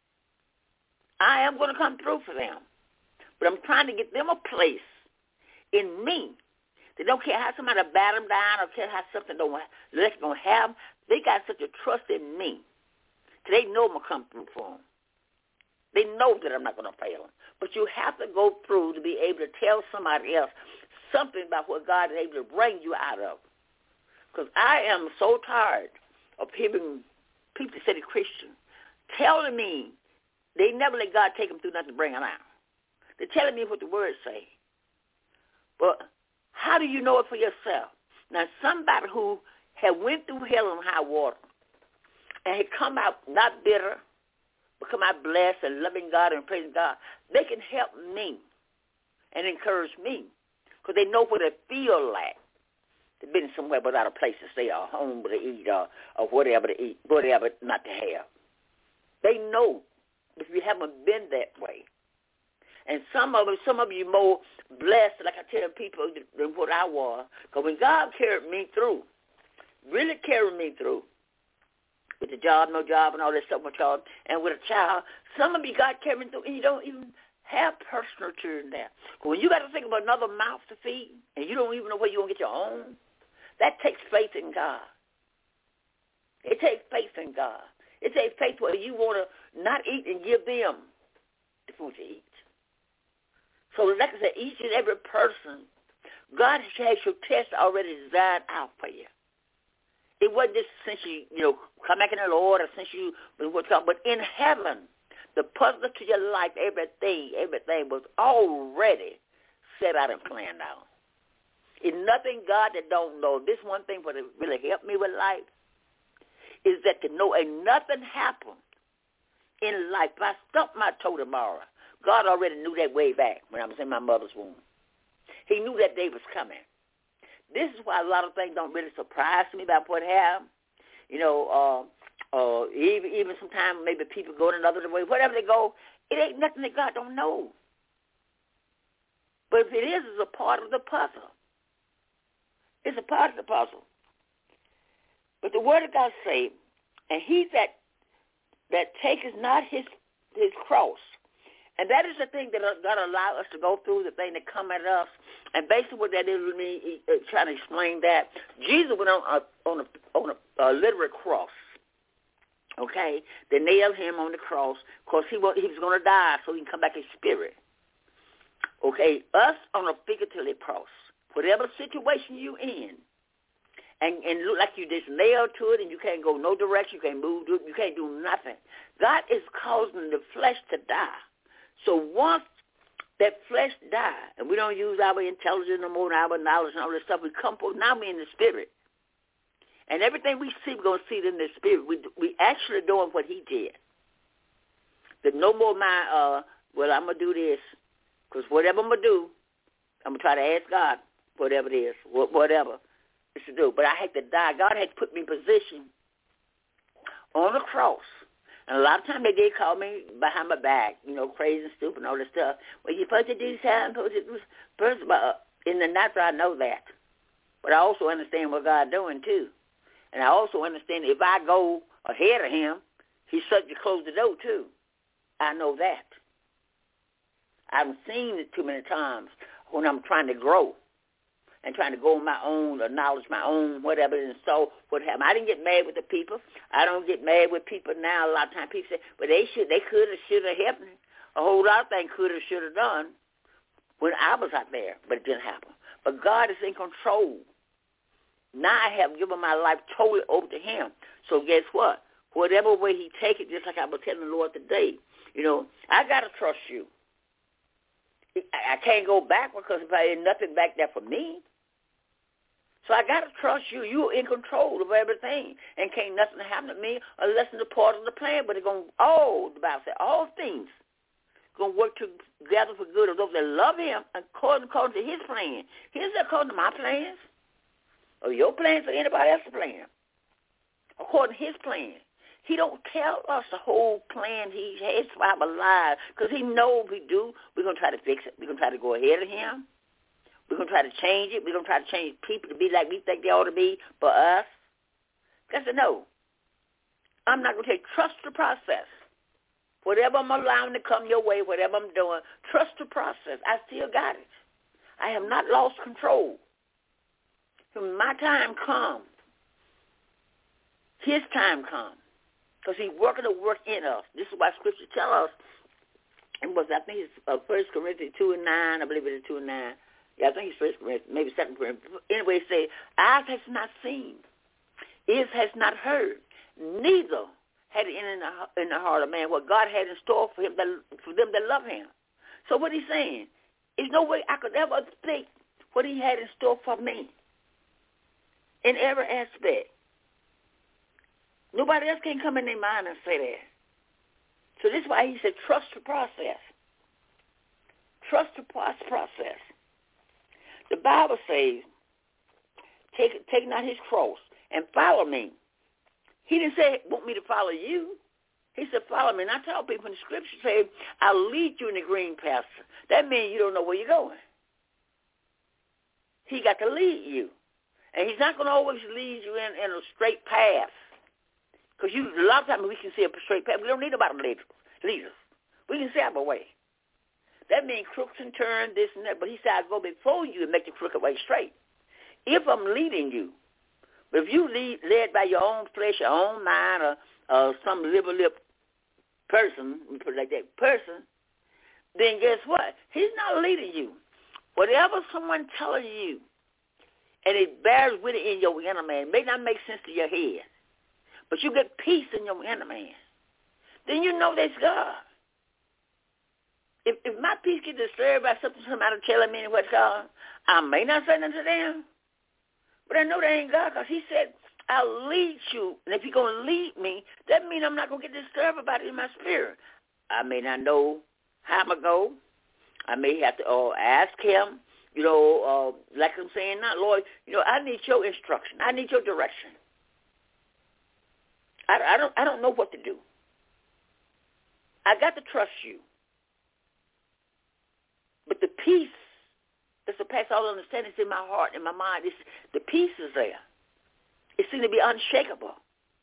I am going to come through for them. But I'm trying to get them a place in me. They don't care how somebody bat them down or care how something don't let them have. They got such a trust in me. So they know I'm going to come through for them. They know that I'm not going to fail them. But you have to go through to be able to tell somebody else something about what God is able to bring you out of. Because I am so tired of hearing people say they're Christian telling me they never let God take them through nothing to bring them out. They're telling me what the words say. But how do you know it for yourself? Now, somebody who had went through hell and high water and had come out not bitter, but come out blessed and loving God and praising God, they can help me and encourage me because they know what it feels like. They've been somewhere without a place to stay or home to eat or, or whatever to eat, whatever not to have. They know if you haven't been that way. And some of them, some of you more blessed, like I tell people, than what I was. Because when God carried me through, really carried me through, with the job, no job, and all that stuff with y'all, and with a child, some of you God carried me through, and you don't even have personal children there. Because when you got to think of another mouth to feed, and you don't even know where you're going to get your own, that takes faith in God. It takes faith in God. It takes faith where you want to not eat and give them the food to eat. So like I said, each and every person, God has your test already designed out for you. It wasn't just since you, you know, come back in the Lord or since you, but in heaven, the puzzle to your life, everything, everything was already set out and planned out. It's nothing God that don't know. This one thing that really helped me with life is that to know ain't nothing happened in life. If I stump my toe tomorrow, God already knew that way back when I was in my mother's womb. He knew that day was coming. This is why a lot of things don't really surprise me about what happened. You know, uh, uh, even, even sometimes maybe people go in another way. Whatever they go, it ain't nothing that God don't know. But if it is, it's a part of the puzzle. It's a part of the puzzle. But the Word of God says, and he that that taketh not his his cross. And that is the thing that God allow us to go through, the thing that come at us. And basically what that is with me, uh, trying to explain that, Jesus went on a, on a, on a, a literal cross. Okay? They nailed him on the cross because he was, he was going to die so he can come back in spirit. Okay? Us on a figurative cross. Whatever situation you in, and, and look like you just nailed to it and you can't go no direction, you can't move, you can't do nothing. God is causing the flesh to die. So once that flesh dies, and we don't use our intelligence no more, our knowledge and all this stuff, we come forth, now we're in the spirit. And everything we see, we're going to see it in the spirit. We we actually doing what he did. That no more my, uh, well, I'm going to do this, because whatever I'm going to do, I'm going to try to ask God, whatever it is, whatever it's to do. But I had to die. God had to put me in position on the cross. And a lot of times they did call me behind my back, you know, crazy and stupid and all this stuff. Well, you're supposed to do something. First of all, in the natural, I know that. But I also understand what God's doing, too. And I also understand if I go ahead of him, he's subject to close the door, too. I know that. I've seen it too many times when I'm trying to grow and trying to go on my own or knowledge my own, whatever. And so what happened, I didn't get mad with the people. I don't get mad with people now. A lot of times people say, but they should, they could have, should have helped me. A whole lot of things could have, should have done when I was out there, but it didn't happen. But God is in control. Now I have given my life totally over to him. So guess what? Whatever way he take it, just like I was telling the Lord today, you know, I got to trust you. I can't go backward because there ain't nothing back there for me. So I got to trust you. You're in control of everything. And can't nothing happen to me unless it's a part of the plan. But it's going to, all, the Bible says, all things going to work together for good of those that love him according, according to his plan. His according to my plans or your plans or anybody else's plan. According to his plan. He don't tell us the whole plan he has for our lives because he knows if we do, we're going to try to fix it. We're going to try to go ahead of him. We're going to try to change it. We're going to try to change people to be like we think they ought to be for us. Because no, I'm not going to take trust the process. Whatever I'm allowing to come your way, whatever I'm doing, trust the process. I still got it. I have not lost control. When my time comes, his time comes. Because he's working to work in us. This is why Scripture tell us, and was I think it's uh, First Corinthians two and nine, I believe it is two and nine. Yeah, I think it's First Corinthians, maybe Second Corinthians. Anyway, it say, eyes has not seen, ears has not heard, neither had it in the, in the heart of man what God had in store for him, that, for them that love him. So what he's saying, there's no way I could ever think what he had in store for me in every aspect. Nobody else can come in their mind and say that. So this is why he said, trust the process. Trust the process. The Bible says, take, take not his cross and follow me. He didn't say, want me to follow you. He said, follow me. And I tell people in the scripture, say, I'll lead you in the green pasture. That means you don't know where you're going. He got to lead you. And he's not going to always lead you in, in a straight path. Because you, a lot of times we can see a straight path. We don't need nobody leaders. leaders. We can see our way. That means crooks and turns, this and that. But he said, I'll go before you and make the crooked way straight. If I'm leading you, but if you lead, led by your own flesh, your own mind, or, or some liver-lip person, we put it like that, person, then guess what? He's not leading you. Whatever someone telling you, and it bears with it in your inner man, it may not make sense to your head, but you get peace in your inner man, then you know that's God. If, if my peace gets disturbed by something somebody telling me what's God, I may not say nothing to them, but I know that ain't God because he said, I'll lead you. And if you're going to lead me, that means I'm not going to get disturbed about it in my spirit. I may not know how I'm going to go. I may have to uh, ask him, you know, uh, like I'm saying now, Lord, you know, I need your instruction. I need your direction. I, I don't I don't know what to do. I got to trust you. But the peace that surpasses all understanding is in my heart and my mind. It's, the peace is there. It seems to be unshakable.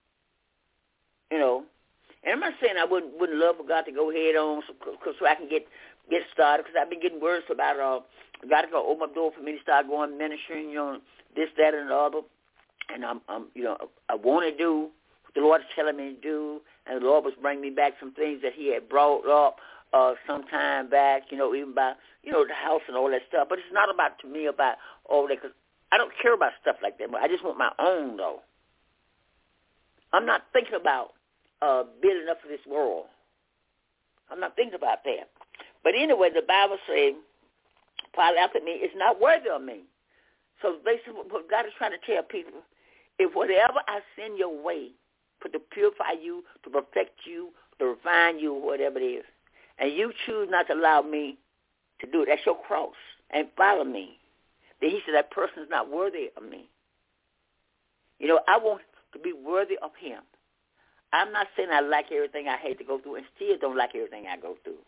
You know, and I'm not saying I wouldn't wouldn't love for God to go head on so, cause, so I can get get started, because I've been getting words about uh, God to go open up door for me to start going ministering, you know, this, that, and the other. And I'm, I'm you know, I want to do what the Lord is telling me to do, and the Lord was bringing me back some things that He had brought up uh, some time back, you know, even by, you know, the house and all that stuff. But it's not about, to me, about all that, because I don't care about stuff like that. But I just want my own, though. I'm not thinking about uh, building up for this world. I'm not thinking about that. But anyway, the Bible says, "Follow after me is not worthy of me." So basically what God is trying to tell people, if whatever I send your way for to purify you, to perfect you, to refine you, whatever it is, and you choose not to allow me to do it, that's your cross, and follow me, then He said that person is not worthy of me. You know, I want to be worthy of Him. I'm not saying I like everything I hate to go through and still don't like everything I go through.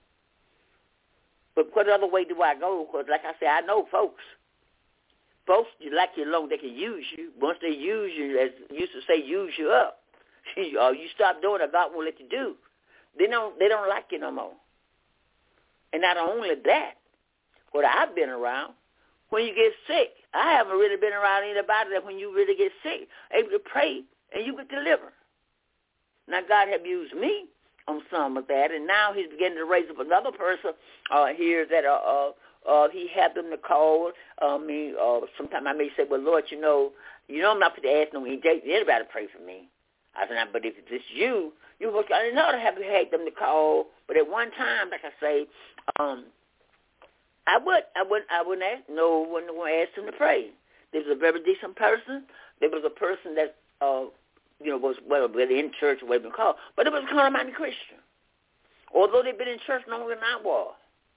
But what other way do I go? Because like I said, I know folks. Folks, you like you alone, they can use you. Once they use you, as used to say, use you up. Or you stop doing it, God won't let you do. They don't, they don't like you no more. And not only that, what I've been around, when you get sick, I haven't really been around anybody that when you really get sick, able to pray and you get delivered. Now, God have used me on some of that, and now He's beginning to raise up another person uh, here that uh, uh, uh, He had them to call uh, me. Uh, Sometimes I may say, well, Lord, you know, you know I'm not going to ask no anybody to pray for me. I said, but if it's you, you I didn't know to have had them to call. But at one time, like I say, um, I would, I wouldn't, I wouldn't ask, no, wouldn't ask them to pray. There was a very decent person. There was a person that, uh, you know, was well, whether in church or whatever called, but it was a carnal-minded Christian. Although they've been in church longer than I was.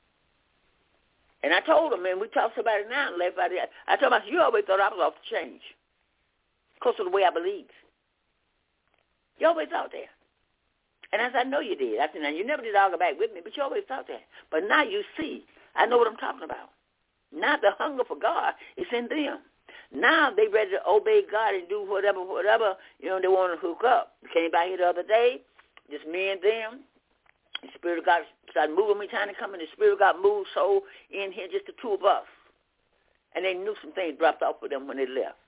And I told them, man, we talked about it now and left out there. I told them, I said, you always thought I was off the change because of the way I believe. You always thought that. And I said, I know you did. I said, now, you never did argue back with me, but you always thought that. But now you see, I know what I'm talking about. Now the hunger for God is in them. Now they ready to obey God and do whatever, whatever, you know, they want to hook up. Came by here the other day, just me and them. The Spirit of God started moving me, trying to come in. The Spirit of God moved so in here, just the two of us. And they knew some things dropped off for them when they left.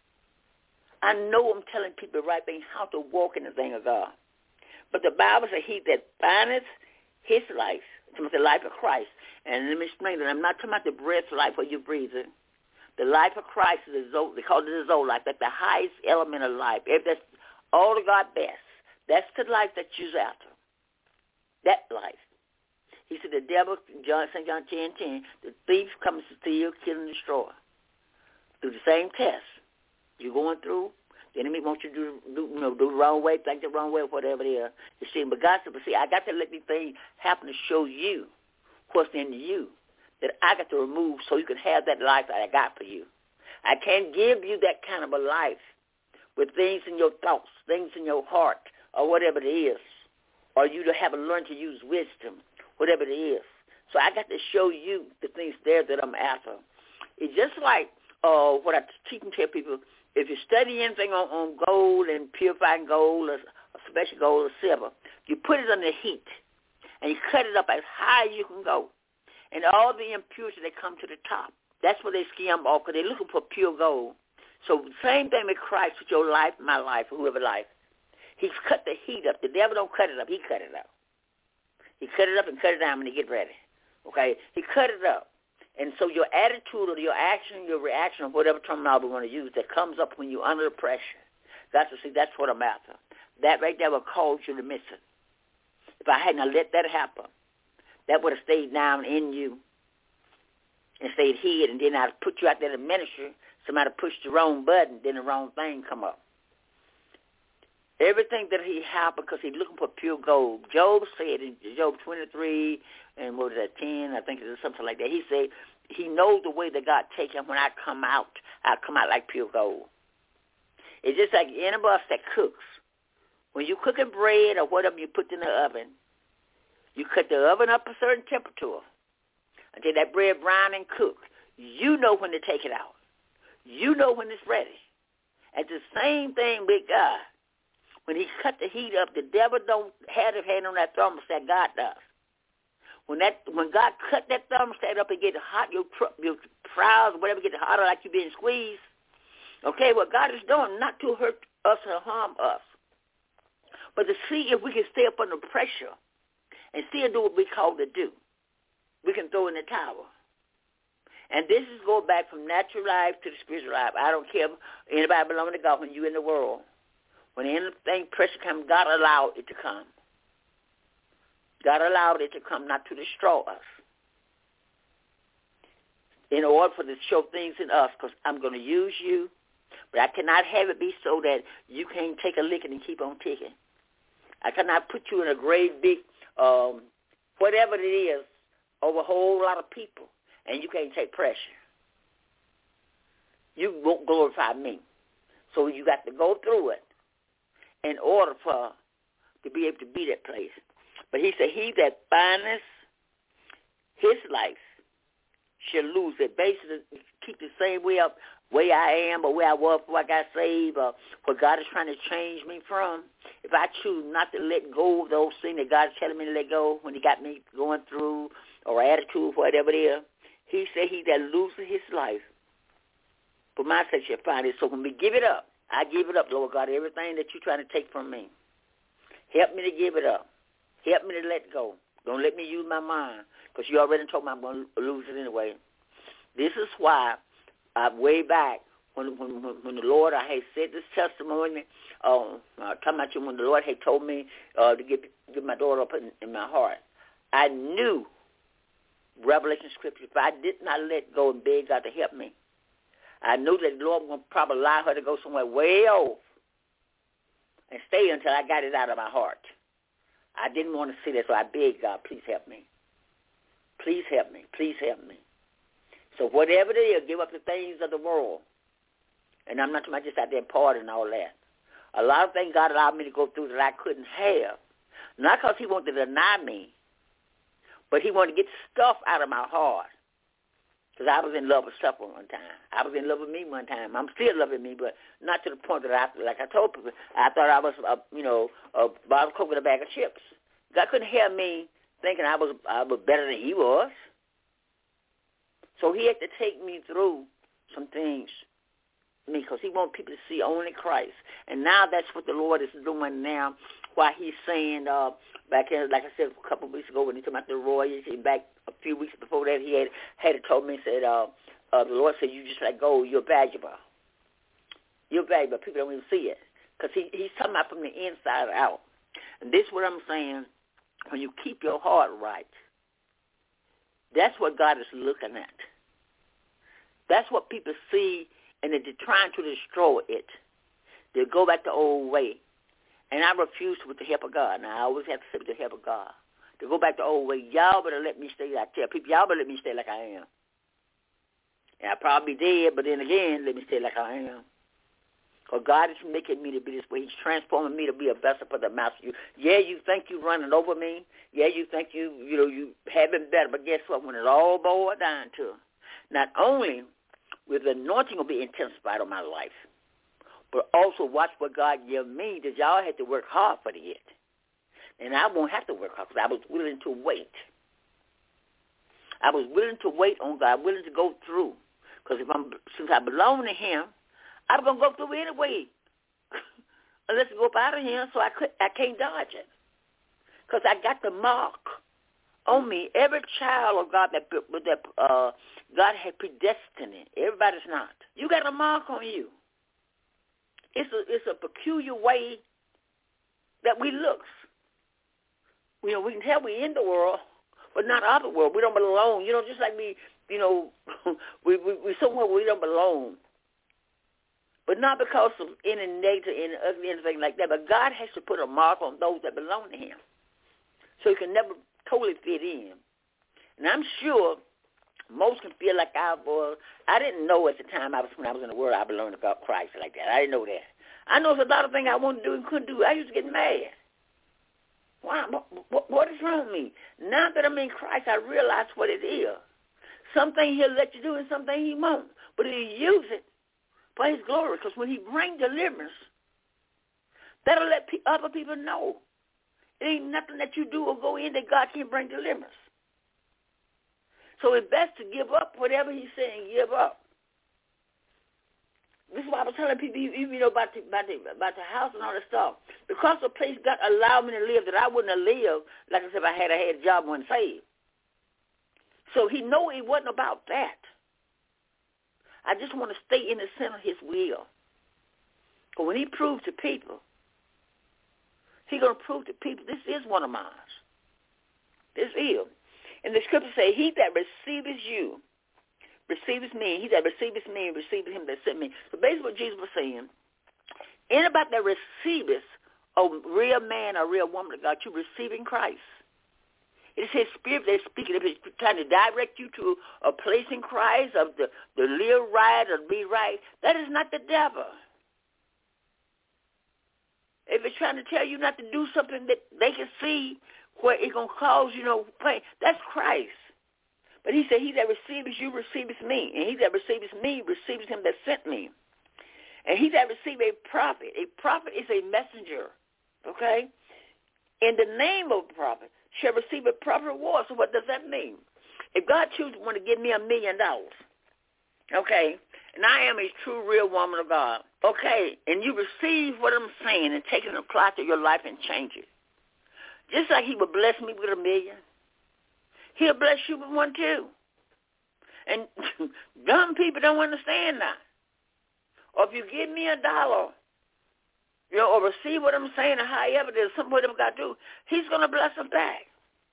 I know I'm telling people the right thing, how to walk in the thing of God. But the Bible says he that findeth his life, the life of Christ. And let me explain that. I'm not talking about the breath life where you're breathing. The life of Christ is the Zoe, they call it the Zoe life. That's the highest element of life. If that's all of God best. That's the life that you're after. That life. He said the devil, John, Saint John ten ten, the thief comes to steal, kill, and destroy. Through the same test you're going through, the enemy wants you to do, do, you know, do the wrong way, think the wrong way, whatever it is. You see, but God said, but see, I got to let these things happen to show you what's in you that I got to remove so you can have that life that I got for you. I can't give you that kind of a life with things in your thoughts, things in your heart, or whatever it is, or you to have learned to use wisdom, whatever it is. So I got to show you the things there that I'm after. It's just like uh, what I teach and tell people, if you study anything on, on gold and purifying gold, or especially gold or silver, you put it under heat, and you cut it up as high as you can go. And all the impurities, they come to the top. That's where they skim off, because they're looking for pure gold. So same thing with Christ, with your life, my life, whoever's life. He's cut the heat up. The devil don't cut it up. He cut it up. He cut it up and cut it down when he get ready. Okay? He cut it up. And so your attitude or your action, your reaction, or whatever terminology we want to use, that comes up when you're under pressure. That's to see, that's what I'm after. That right there will cause you to miss it. If I hadn't let that happen, that would have stayed down in you and stayed hid, and then I'd put you out there in ministry. Somebody pushed the wrong button, then the wrong thing come up. Everything that he had, because he's looking for pure gold. Job said in Job twenty-three and what was that, ten, I think it was something like that. He said he knows the way that God takes him. When I come out, I come out like pure gold. It's just like any of us that cooks. When you cooking bread or whatever you put in the oven, you cut the oven up a certain temperature until that bread brown and cooked. You know when to take it out. You know when it's ready. And the same thing with God. When he cut the heat up, the devil don't have his hand on that thermostat. God does. When that when God cut that thermostat up and get hot, your tr- your trials, whatever, get hotter like you're being squeezed. Okay, what God is doing, not to hurt us or harm us, but to see if we can stay up under pressure and still do what we called to do. We can throw in the towel. And this is going back from natural life to the spiritual life. I don't care if anybody belonging to God when you're in the world. When anything pressure comes, God allowed it to come. God allowed it to come not to destroy us. In order for to show things in us, because I'm going to use you, but I cannot have it be so that you can't take a licking and keep on ticking. I cannot put you in a great big, um, whatever it is, over a whole lot of people, and you can't take pressure. You won't glorify me. So you got to go through it in order for to be able to be that place. But he said, he that findeth his life shall lose it. Basically, keep the same way up, way I am or where I was before I got saved or what God is trying to change me from. If I choose not to let go of those things that God is telling me to let go when he got me going through or attitude, whatever it is, he said he that loses his life, for my sake shall find it. So when we give it up, I give it up, Lord God, everything that you're trying to take from me. Help me to give it up. Help me to let go. Don't let me use my mind, because you already told me I'm going to lose it anyway. This is why, uh, way back, when, when when the Lord, I had said this testimony, uh, uh, talking about you, when the Lord had told me uh, to get, get my daughter up in, in my heart, I knew Revelation Scripture, if I did not let go and beg God to help me, I knew that the Lord was going to probably allow her to go somewhere way off and stay until I got it out of my heart. I didn't want to see that, so I begged God, please help me. Please help me. Please help me. So whatever it is, give up the things of the world. And I'm not talking about just out there partying and all that. A lot of things God allowed me to go through that I couldn't have. Not because he wanted to deny me, but he wanted to get stuff out of my heart. Because I was in love with stuff one time. I was in love with me one time. I'm still loving me, but not to the point that I, like I told people, I thought I was, a, you know, a bottle of Coke with a bag of chips. God couldn't hear me thinking I was, I was better than he was. So he had to take me through some things, me, because he wants people to see only Christ. And now that's what the Lord is doing now, why he's saying, uh, back in, like I said a couple of weeks ago when he talked about the royals, and back a few weeks before that, he had, had told me, said, uh, uh, the Lord said, you just let go, you're valuable. You're valuable. People don't even see it. Because he, he's talking about from the inside out. And this is what I'm saying, when you keep your heart right, that's what God is looking at. That's what people see, and they're trying to destroy it. They go back the old way. And I refuse with the help of God. Now, I always have to say with the help of God. To go back the old way, y'all better let me stay. I tell people, y'all better let me stay like I am. And I'll probably be dead, but then again, let me stay like I am. Because God is making me to be this way. He's transforming me to be a vessel for the master. You, yeah, you think you're running over me. Yeah, you think you, you know, you have been better. But guess what? When it all boils down to, not only will the anointing will be intensified on my life, but also watch what God give me, that y'all had to work hard for it. And I won't have to work hard because I was willing to wait. I was willing to wait on God, willing to go through. Because if I'm, since I belong to him, I'm going to go through anyway. Unless I go up out of him, so I, could, I can't dodge it. Because I got the mark on me. Every child of God that, that uh, God had predestined, everybody's not. You got a mark on you. It's a, it's a peculiar way that we look. You know, we can tell we're in the world, but not of the world. We don't belong. You know, just like we, you know, we we we somewhere we don't belong. But not because of any negative, any ugly, anything like that. But God has to put a mark on those that belong to him, so you can never totally fit in. And I'm sure most can feel like I was. I didn't know at the time I was when I was in the world I belonged to God, Christ like that. I didn't know that. I know there's a lot of things I wanted to do and couldn't do. I used to get mad. Why? What, what is wrong with me? Now that I'm in Christ, I realize what it is. Something he'll let you do and something he won't. But he'll use it for his glory. Because when he brings deliverance, that'll let pe- other people know. It ain't nothing that you do or go in that God can't bring deliverance. So it's best to give up whatever he's saying, give up. This is why I was telling people, even you know, about the, about the, about the house and all that stuff. Because the place God allowed me to live that I wouldn't have lived, like I said, if I had, I had a job and wasn't saved. So he knew it wasn't about that. I just want to stay in the center of his will. But when he proves to people, he's going to prove to people, this is one of mine. This is. And the scripture say, he that receiveth you, receiveth me. He that receiveth me, receiveth him that sent me. So basically what Jesus was saying, anybody that receiveth a real man or real woman of God, you receiving Christ. It is his spirit that's speaking. If it's trying to direct you to a place in Christ, of the, the live right or be right, that is not the devil. If it's trying to tell you not to do something that they can see where it's going to cause, you know, pain, that's Christ. But he said, he that receives you receives me, and he that receives me receives him that sent me. And he that receives a prophet, a prophet is a messenger, okay? In the name of the prophet shall receive a proper reward. So what does that mean? If God chooses to want to give me a million dollars, okay, and I am a true, real woman of God, okay, and you receive what I'm saying and take it and apply it to your life and change it. Just like he would bless me with a million, he'll bless you with one too. And dumb people don't understand that. Or if you give me a dollar, you know, or receive what I'm saying, or however there's something what I'm got to do, he's going to bless them back.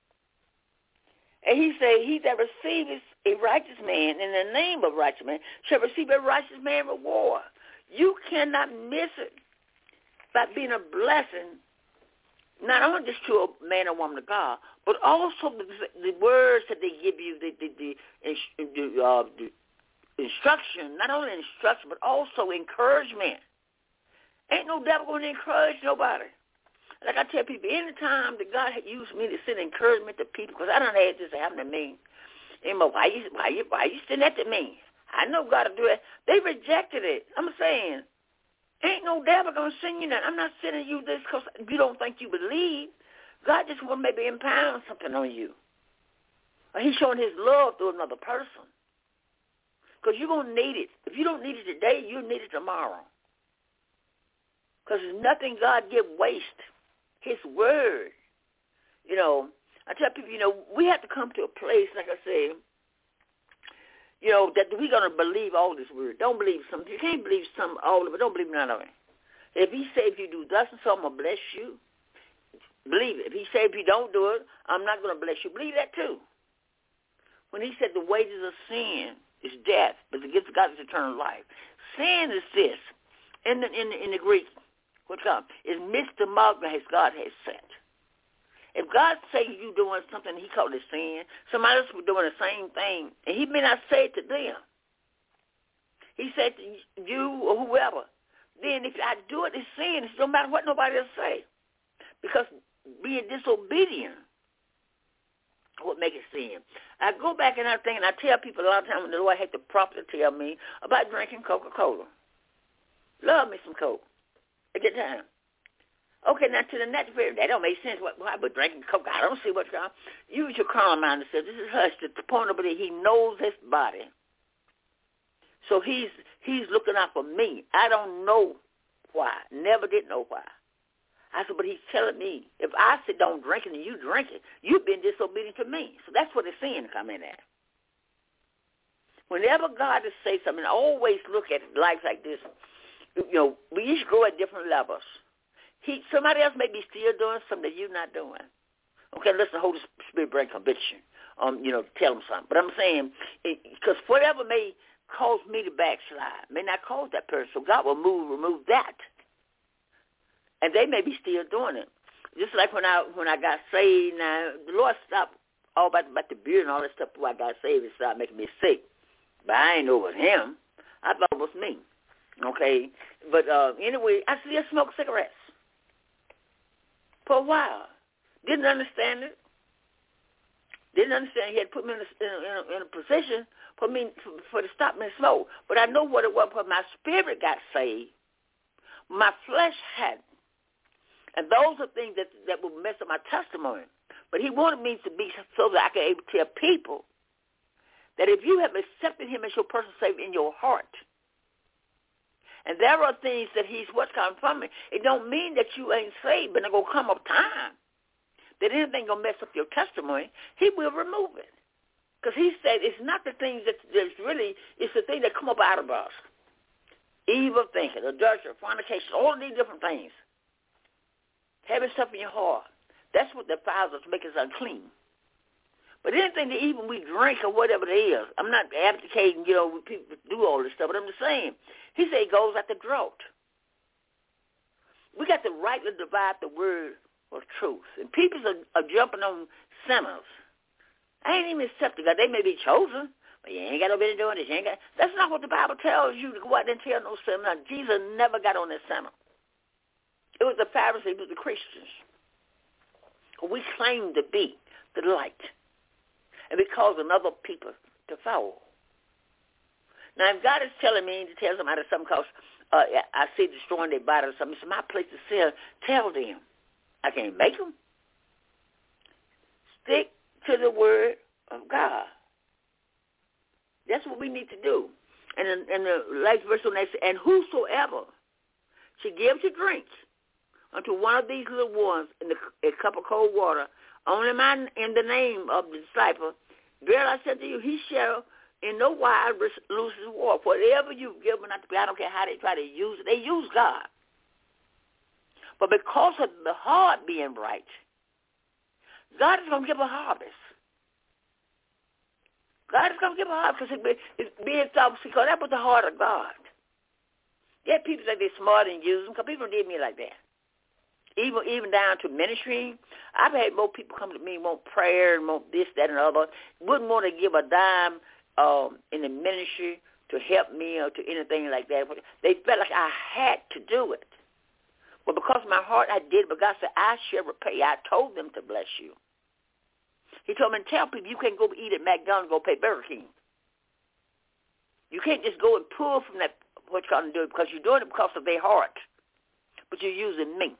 And he said, he that receives a righteous man in the name of righteous man shall receive a righteous man reward. You cannot miss it by being a blessing, not only just to a man or woman of God, but also the, the words that they give you, the, the, the, the, uh, the instruction, not only instruction, but also encouragement. Ain't no devil going to encourage nobody. Like I tell people, any time that God had used me to send encouragement to people, because I done had this happen to me, you know, why you, why you, why you send that to me? I know God will do it. They rejected it. I'm saying, ain't no devil going to send you that. I'm not sending you this because you don't think you believe. God just want to maybe impound something on you. Or he's showing his love through another person. Because you're going to need it. If you don't need it today, you'll need it tomorrow. Because there's nothing God give waste. His word. You know, I tell people, you know, we have to come to a place, like I say, you know, that we're going to believe all this word. Don't believe some. You can't believe some, all of it. Don't believe none of it. If he say if you do thus and so, I'm going to bless you, believe it. If he say if you don't do it, I'm not going to bless you. Believe that too. When he said the wages of sin is death, but the gift of God is eternal life. Sin is this. In the, in the, in the Greek, what comes is misdemagma as God has sent. If God say you doing something he called it sin, somebody else was doing the same thing, and he may not say it to them. He said to you or whoever, then if I do it, it's sin. It don't matter what nobody else say. Because being disobedient would make it sin. I go back and I think, and I tell people a lot of times when the Lord had the prophet tell me about drinking Coca-Cola. Love me some Coke at that time. Okay, now to the next period, that don't make sense. Why but drinking Coke? I don't see what's wrong. Use your carnal mind and say, this is hush. The point of it, he knows his body. So he's he's looking out for me. I don't know why. Never did know why. I said, but he's telling me, if I said don't drink it and you drink it, you've been disobedient to me. So that's where the sin come in at. Whenever God is say something, always look at life like this. You know, we each grow at different levels. He, somebody else may be still doing something that you're not doing. Okay, let the Holy Spirit bring conviction. Um, you know, tell them something. But I'm saying, because whatever may cause me to backslide may not cause that person. So God will move, remove that. And they may be still doing it. Just like when I when I got saved, now the Lord stopped all about, about the beer and all that stuff before I got saved. It started making me sick. But I ain't know it was him. I thought it was me. Okay? But uh, anyway, I still smoked cigarettes for a while. Didn't understand it. Didn't understand he had put me in a, in a, in a, in a position for me for, for to stop me slow. But I know what it was. But my spirit got saved. My flesh hadn't. And those are things that that will mess up my testimony. But he wanted me to be so that I could able to tell people that if you have accepted him as your personal Savior in your heart, and there are things that he's what's coming from me, it don't mean that you ain't saved, but there's going to come a time that anything going to mess up your testimony, he will remove it. Because he said it's not the things that that's really, it's the thing that come up out of us. Evil thinking, adultery, fornication, all of these different things. Having stuff in your heart. That's what defiles us, make us unclean. But anything that even we drink or whatever it is, I'm not advocating, you know, people do all this stuff, but I'm just saying, he said it goes like the drought. We got to rightly divide the word of truth. And people are, are jumping on sinners. I ain't even accepting God. They may be chosen, but you ain't got no business doing this. You ain't got, that's not what the Bible tells you to go out there and tell no sinner. Now, Jesus never got on that sinner. It was the Pharisees, it was the Christians. We claim to be the light. And we cause another people to fall. Now, if God is telling me to tell somebody something because uh, I see destroying their body or something, it's my place to say, tell them. I can't make them. Stick to the word of God. That's what we need to do. And in, in the last verse on that, and whosoever should give to drink unto one of these little ones in the, a cup of cold water, only man in the name of the disciple, verily I said to you, he shall in no wise lose his reward. Whatever you give them, not to be, I don't care how they try to use it, they use God. But because of the heart being right, God is going to give a harvest. God is going to give a harvest because it's being thought, because that was the heart of God. Yeah, people say they're smart and use them because people did me like that. Even even down to ministry, I've had more people come to me, want prayer and want this, that, and the other. Wouldn't want to give a dime um, in the ministry to help me or to anything like that. They felt like I had to do it. But because of my heart, I did it. But God said, I shall repay. I told them to bless you. He told me to tell people you can't go eat at McDonald's and go pay Burger King. You can't just go and pull from that what you're going to do because you're doing it because of their heart. But you're using me.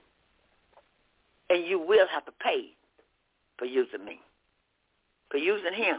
And you will have to pay for using me, for using him.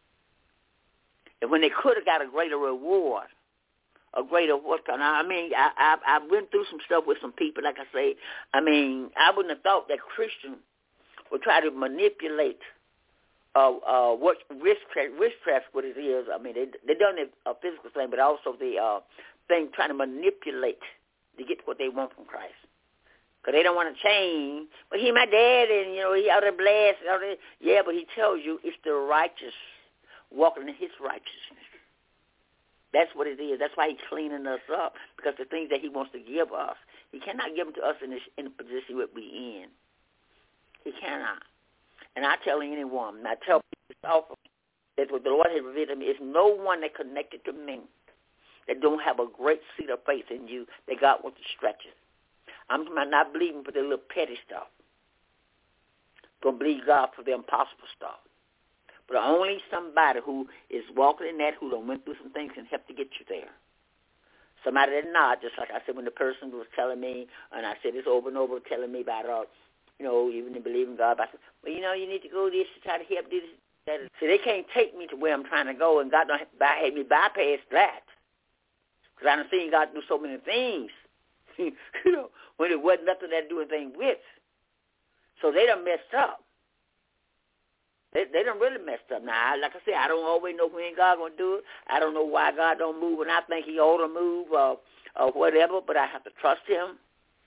And when they could have got a greater reward, a greater what kind of, I mean, I, I I went through some stuff with some people, like I say. I mean, I wouldn't have thought that Christians would try to manipulate uh, uh, what witchcraft, witchcraft, what it is. I mean, they they done it a physical thing, but also the uh, thing trying to manipulate to get what they want from Christ. Because they don't want to change. But he my dad, and, you know, he out there blessed. Out there. Yeah, but he tells you it's the righteous walking in his righteousness. That's what it is. That's why he's cleaning us up, because the things that he wants to give us, he cannot give them to us in, this, in the position that we're in. He cannot. And I tell anyone, and I tell people often, that what the Lord has revealed to me is no one that connected to me that don't have a great seed of faith in you that God wants to stretch it. I'm not believing for the little petty stuff. Going to believe God for the impossible stuff. But only somebody who is walking in that, who done went through some things, can help to get you there. Somebody that not, just like I said when the person was telling me, and I said this over and over, telling me about, uh, you know, even to believe in God. I said, well, you know, you need to go this to try to help do this. That. See, they can't take me to where I'm trying to go, and God don't have me bypass that. Because I done seen God do so many things. You know, when it wasn't nothing to do anything with. So they done messed up. They they done really messed up. Now, like I said, I don't always know when God going to do it. I don't know why God don't move, and I think he ought to move or, or whatever, but I have to trust him.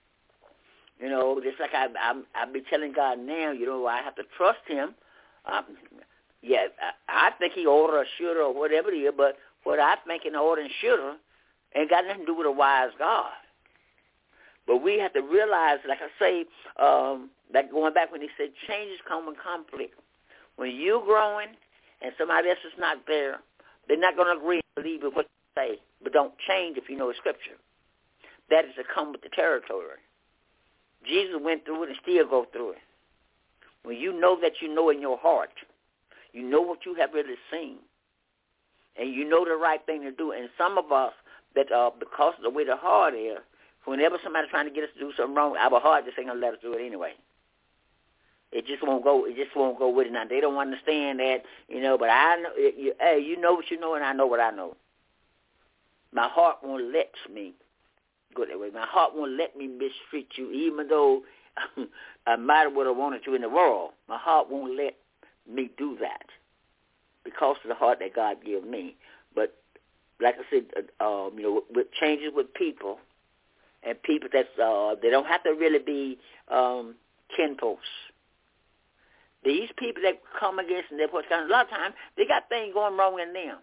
You know, just like I, I, I be telling God now, you know, I have to trust him. Um, yeah, I, I think he ought or should or whatever it is, but what I think in order and should ain't got nothing to do with a wise God. But we have to realize, like I say, um, that going back when he said changes come with conflict. When you're growing and somebody else is not there, they're not going to agree and believe in what you say, but don't change if you know the scripture. That is to come with the territory. Jesus went through it and still go through it. When you know that you know in your heart You know what you have really seen. And you know the right thing to do. And some of us, that uh, because of the way the heart is, whenever somebody's trying to get us to do something wrong, our heart just ain't going to let us do it anyway. It just won't go. It just won't go with it. Now, they don't understand that, you know, but I know, it, you, hey, you know what you know, and I know what I know. My heart won't let me go that way. My heart won't let me mistreat you, even though I might would have wanted to in the world. My heart won't let me do that because of the heart that God gave me. But like I said, uh, um, you know, with, with changes with people and people that's uh, they don't have to really be um, kinfolks. These people that come against them, a lot of times they got things going wrong in them.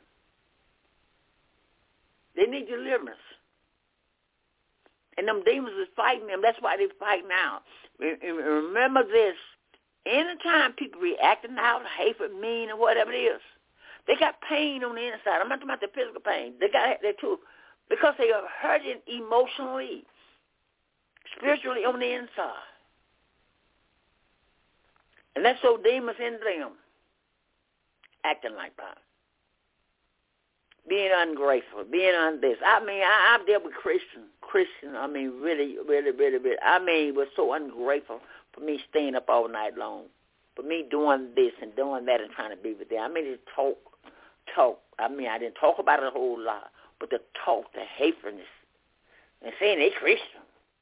They need deliverance. And them demons is fighting them. That's why they fight now. Remember this. Anytime people reacting out, hatred, mean, or whatever it is, they got pain on the inside. I'm not talking about the physical pain. They got that too. Because they are hurting emotionally, spiritually on the inside. And that's so demons in them acting like that. Being ungrateful, being on this. I mean, I, I've dealt with Christians, Christians, I mean, really, really, really, really. I mean, was so ungrateful for me staying up all night long, for me doing this and doing that and trying to be with them. I mean, to talk, talk. I mean, I didn't talk about it a whole lot, but the talk, the hatefulness, and saying they Christian.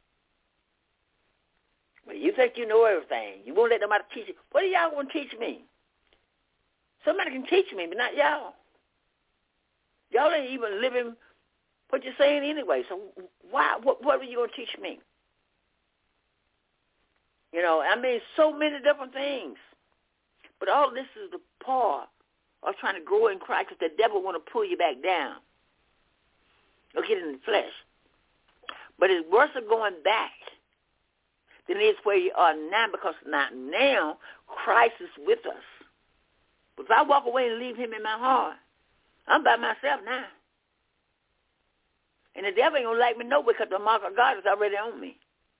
Well, you think you know everything. You won't let nobody teach you. What are y'all going to teach me? Somebody can teach me, but not y'all. Y'all ain't even living what you're saying anyway. So why? What, what are you going to teach me? You know, I mean, so many different things. But all this is the part of trying to grow in Christ, because the devil want to pull you back down or get in the flesh. But it's worse than going back than it is where you are now, because not now Christ is with us. But if I walk away and leave him in my heart, I'm by myself now. And the devil ain't going to like me no way, because the mark of God is already on me.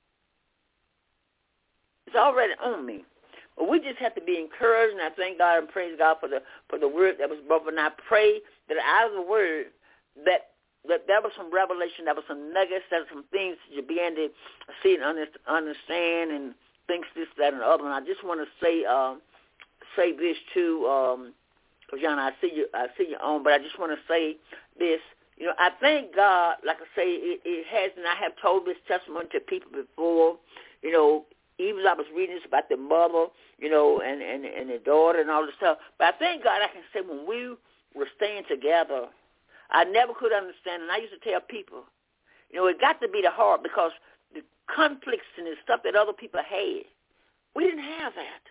It's already on me. But we just have to be encouraged, and I thank God and praise God for the for the word that was brought. And I pray that out of the word that that there was some revelation, there was some nuggets, there was some things that you began to see and understand, and things this, that, and the other. And I just want to say um, say this too, um, because John, I see you, I see you on, but I just want to say this. You know, I thank God, like I say, it, it has, and I have told this testimony to people before. You know, even as I was reading this about the mother, you know, and, and, and the daughter and all this stuff. But I thank God I can say when we were staying together, I never could understand, and I used to tell people, you know, it got to be the heart, because the conflicts and the stuff that other people had, we didn't have that.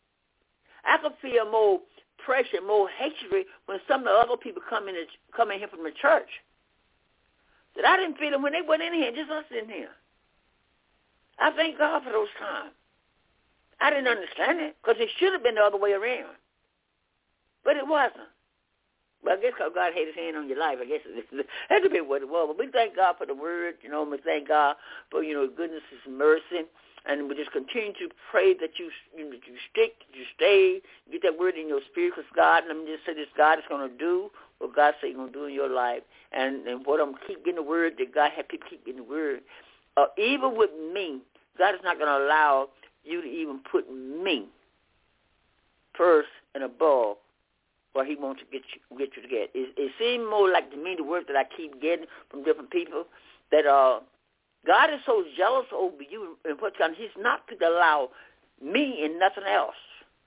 I could feel more pressure, more hatred when some of the other people come in, come in here from the church that I didn't feel it when they went in here, just us in here. I thank God for those times. I didn't understand it, because it should have been the other way around. But it wasn't. Well, I guess because God had his hand on your life, I guess that could be what it was. But we thank God for the word, you know, we thank God for, you know, goodness and mercy. And we just continue to pray that you, you, that you stick, you stay, get that word in your spirit, because God, let me just say this, God is going to do what God said he's going to do in your life. And, and what I'm keep getting the word, that God had people keep getting the word. Uh, even with me, God is not going to allow you to even put me first and above where he wants to get you, get you to get. It, it seems more like to me, the word that I keep getting from different people, that uh, God is so jealous over you and what's going on. He's not to allow me and nothing else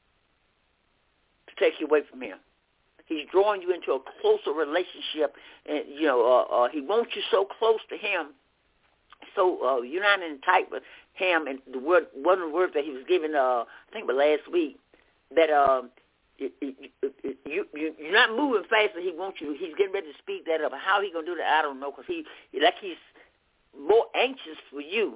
to take you away from him. He's drawing you into a closer relationship, and you know uh, uh, he wants you so close to him, so uh, united and tight with him. And the word, one of the words that he was given, uh, I think, but last week, that uh, it, it, it, it, you, you you're not moving fast as he wants you. He's getting ready to speak that up. How he gonna do that, I don't know, because he like he's more anxious for you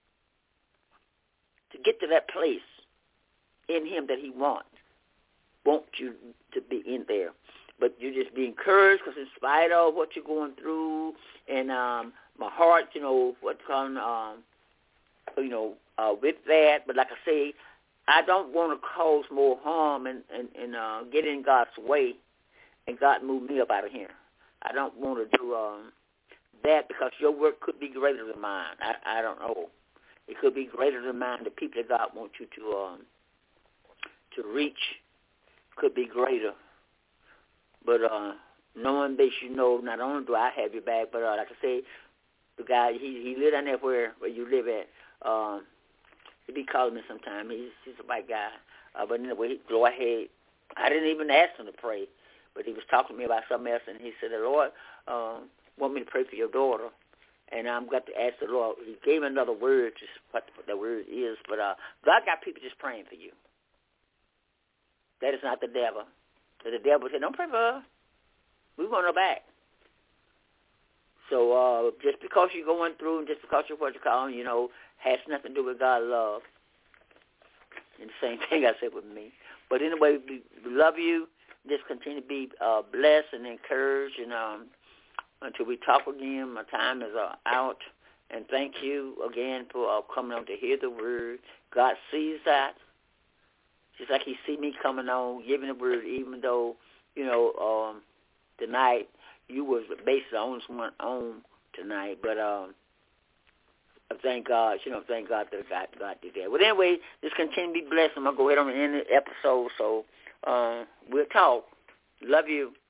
to get to that place in him that he wants. Want you to be in there. But you just be encouraged, because in spite of what you're going through, and um, my heart, you know, what's on, um, you know, uh, with that. But like I say, I don't want to cause more harm and, and, and uh, get in God's way and God move me up out of here. I don't want to do um, that because your work could be greater than mine. I, I don't know. It could be greater than mine. The people that God wants you to um, to reach could be greater. But uh, knowing that you know, not only do I have your back, but uh, like I say, the guy, he he live down there where, where you live at. Um, he be calling me sometime. He's, he's a white guy. Uh, but anyway, he go ahead. I didn't even ask him to pray, but he was talking to me about something else, and he said, the Lord um, want me to pray for your daughter. And I'm got to ask the Lord. He gave me another word, just what the word is. But uh, God got people just praying for you. That is not the devil. So the devil said, don't pray for her. We want her back. So uh, just because you're going through and just because you're what you call, you know, has nothing to do with God's love. And the same thing I said with me. But anyway, we, we love you. Just continue to be uh, blessed and encouraged. And um, until we talk again, my time is uh, out. And thank you again for uh, coming on to hear the word. God sees that. Just like he see me coming on, giving the word, even though, you know, um, tonight you was basically the only one on tonight. But um, I thank God, you know, thank God that God, God did that. Well, anyway, just continue to be blessed. I'm going to go ahead on and end the episode. So uh, we'll talk. Love you.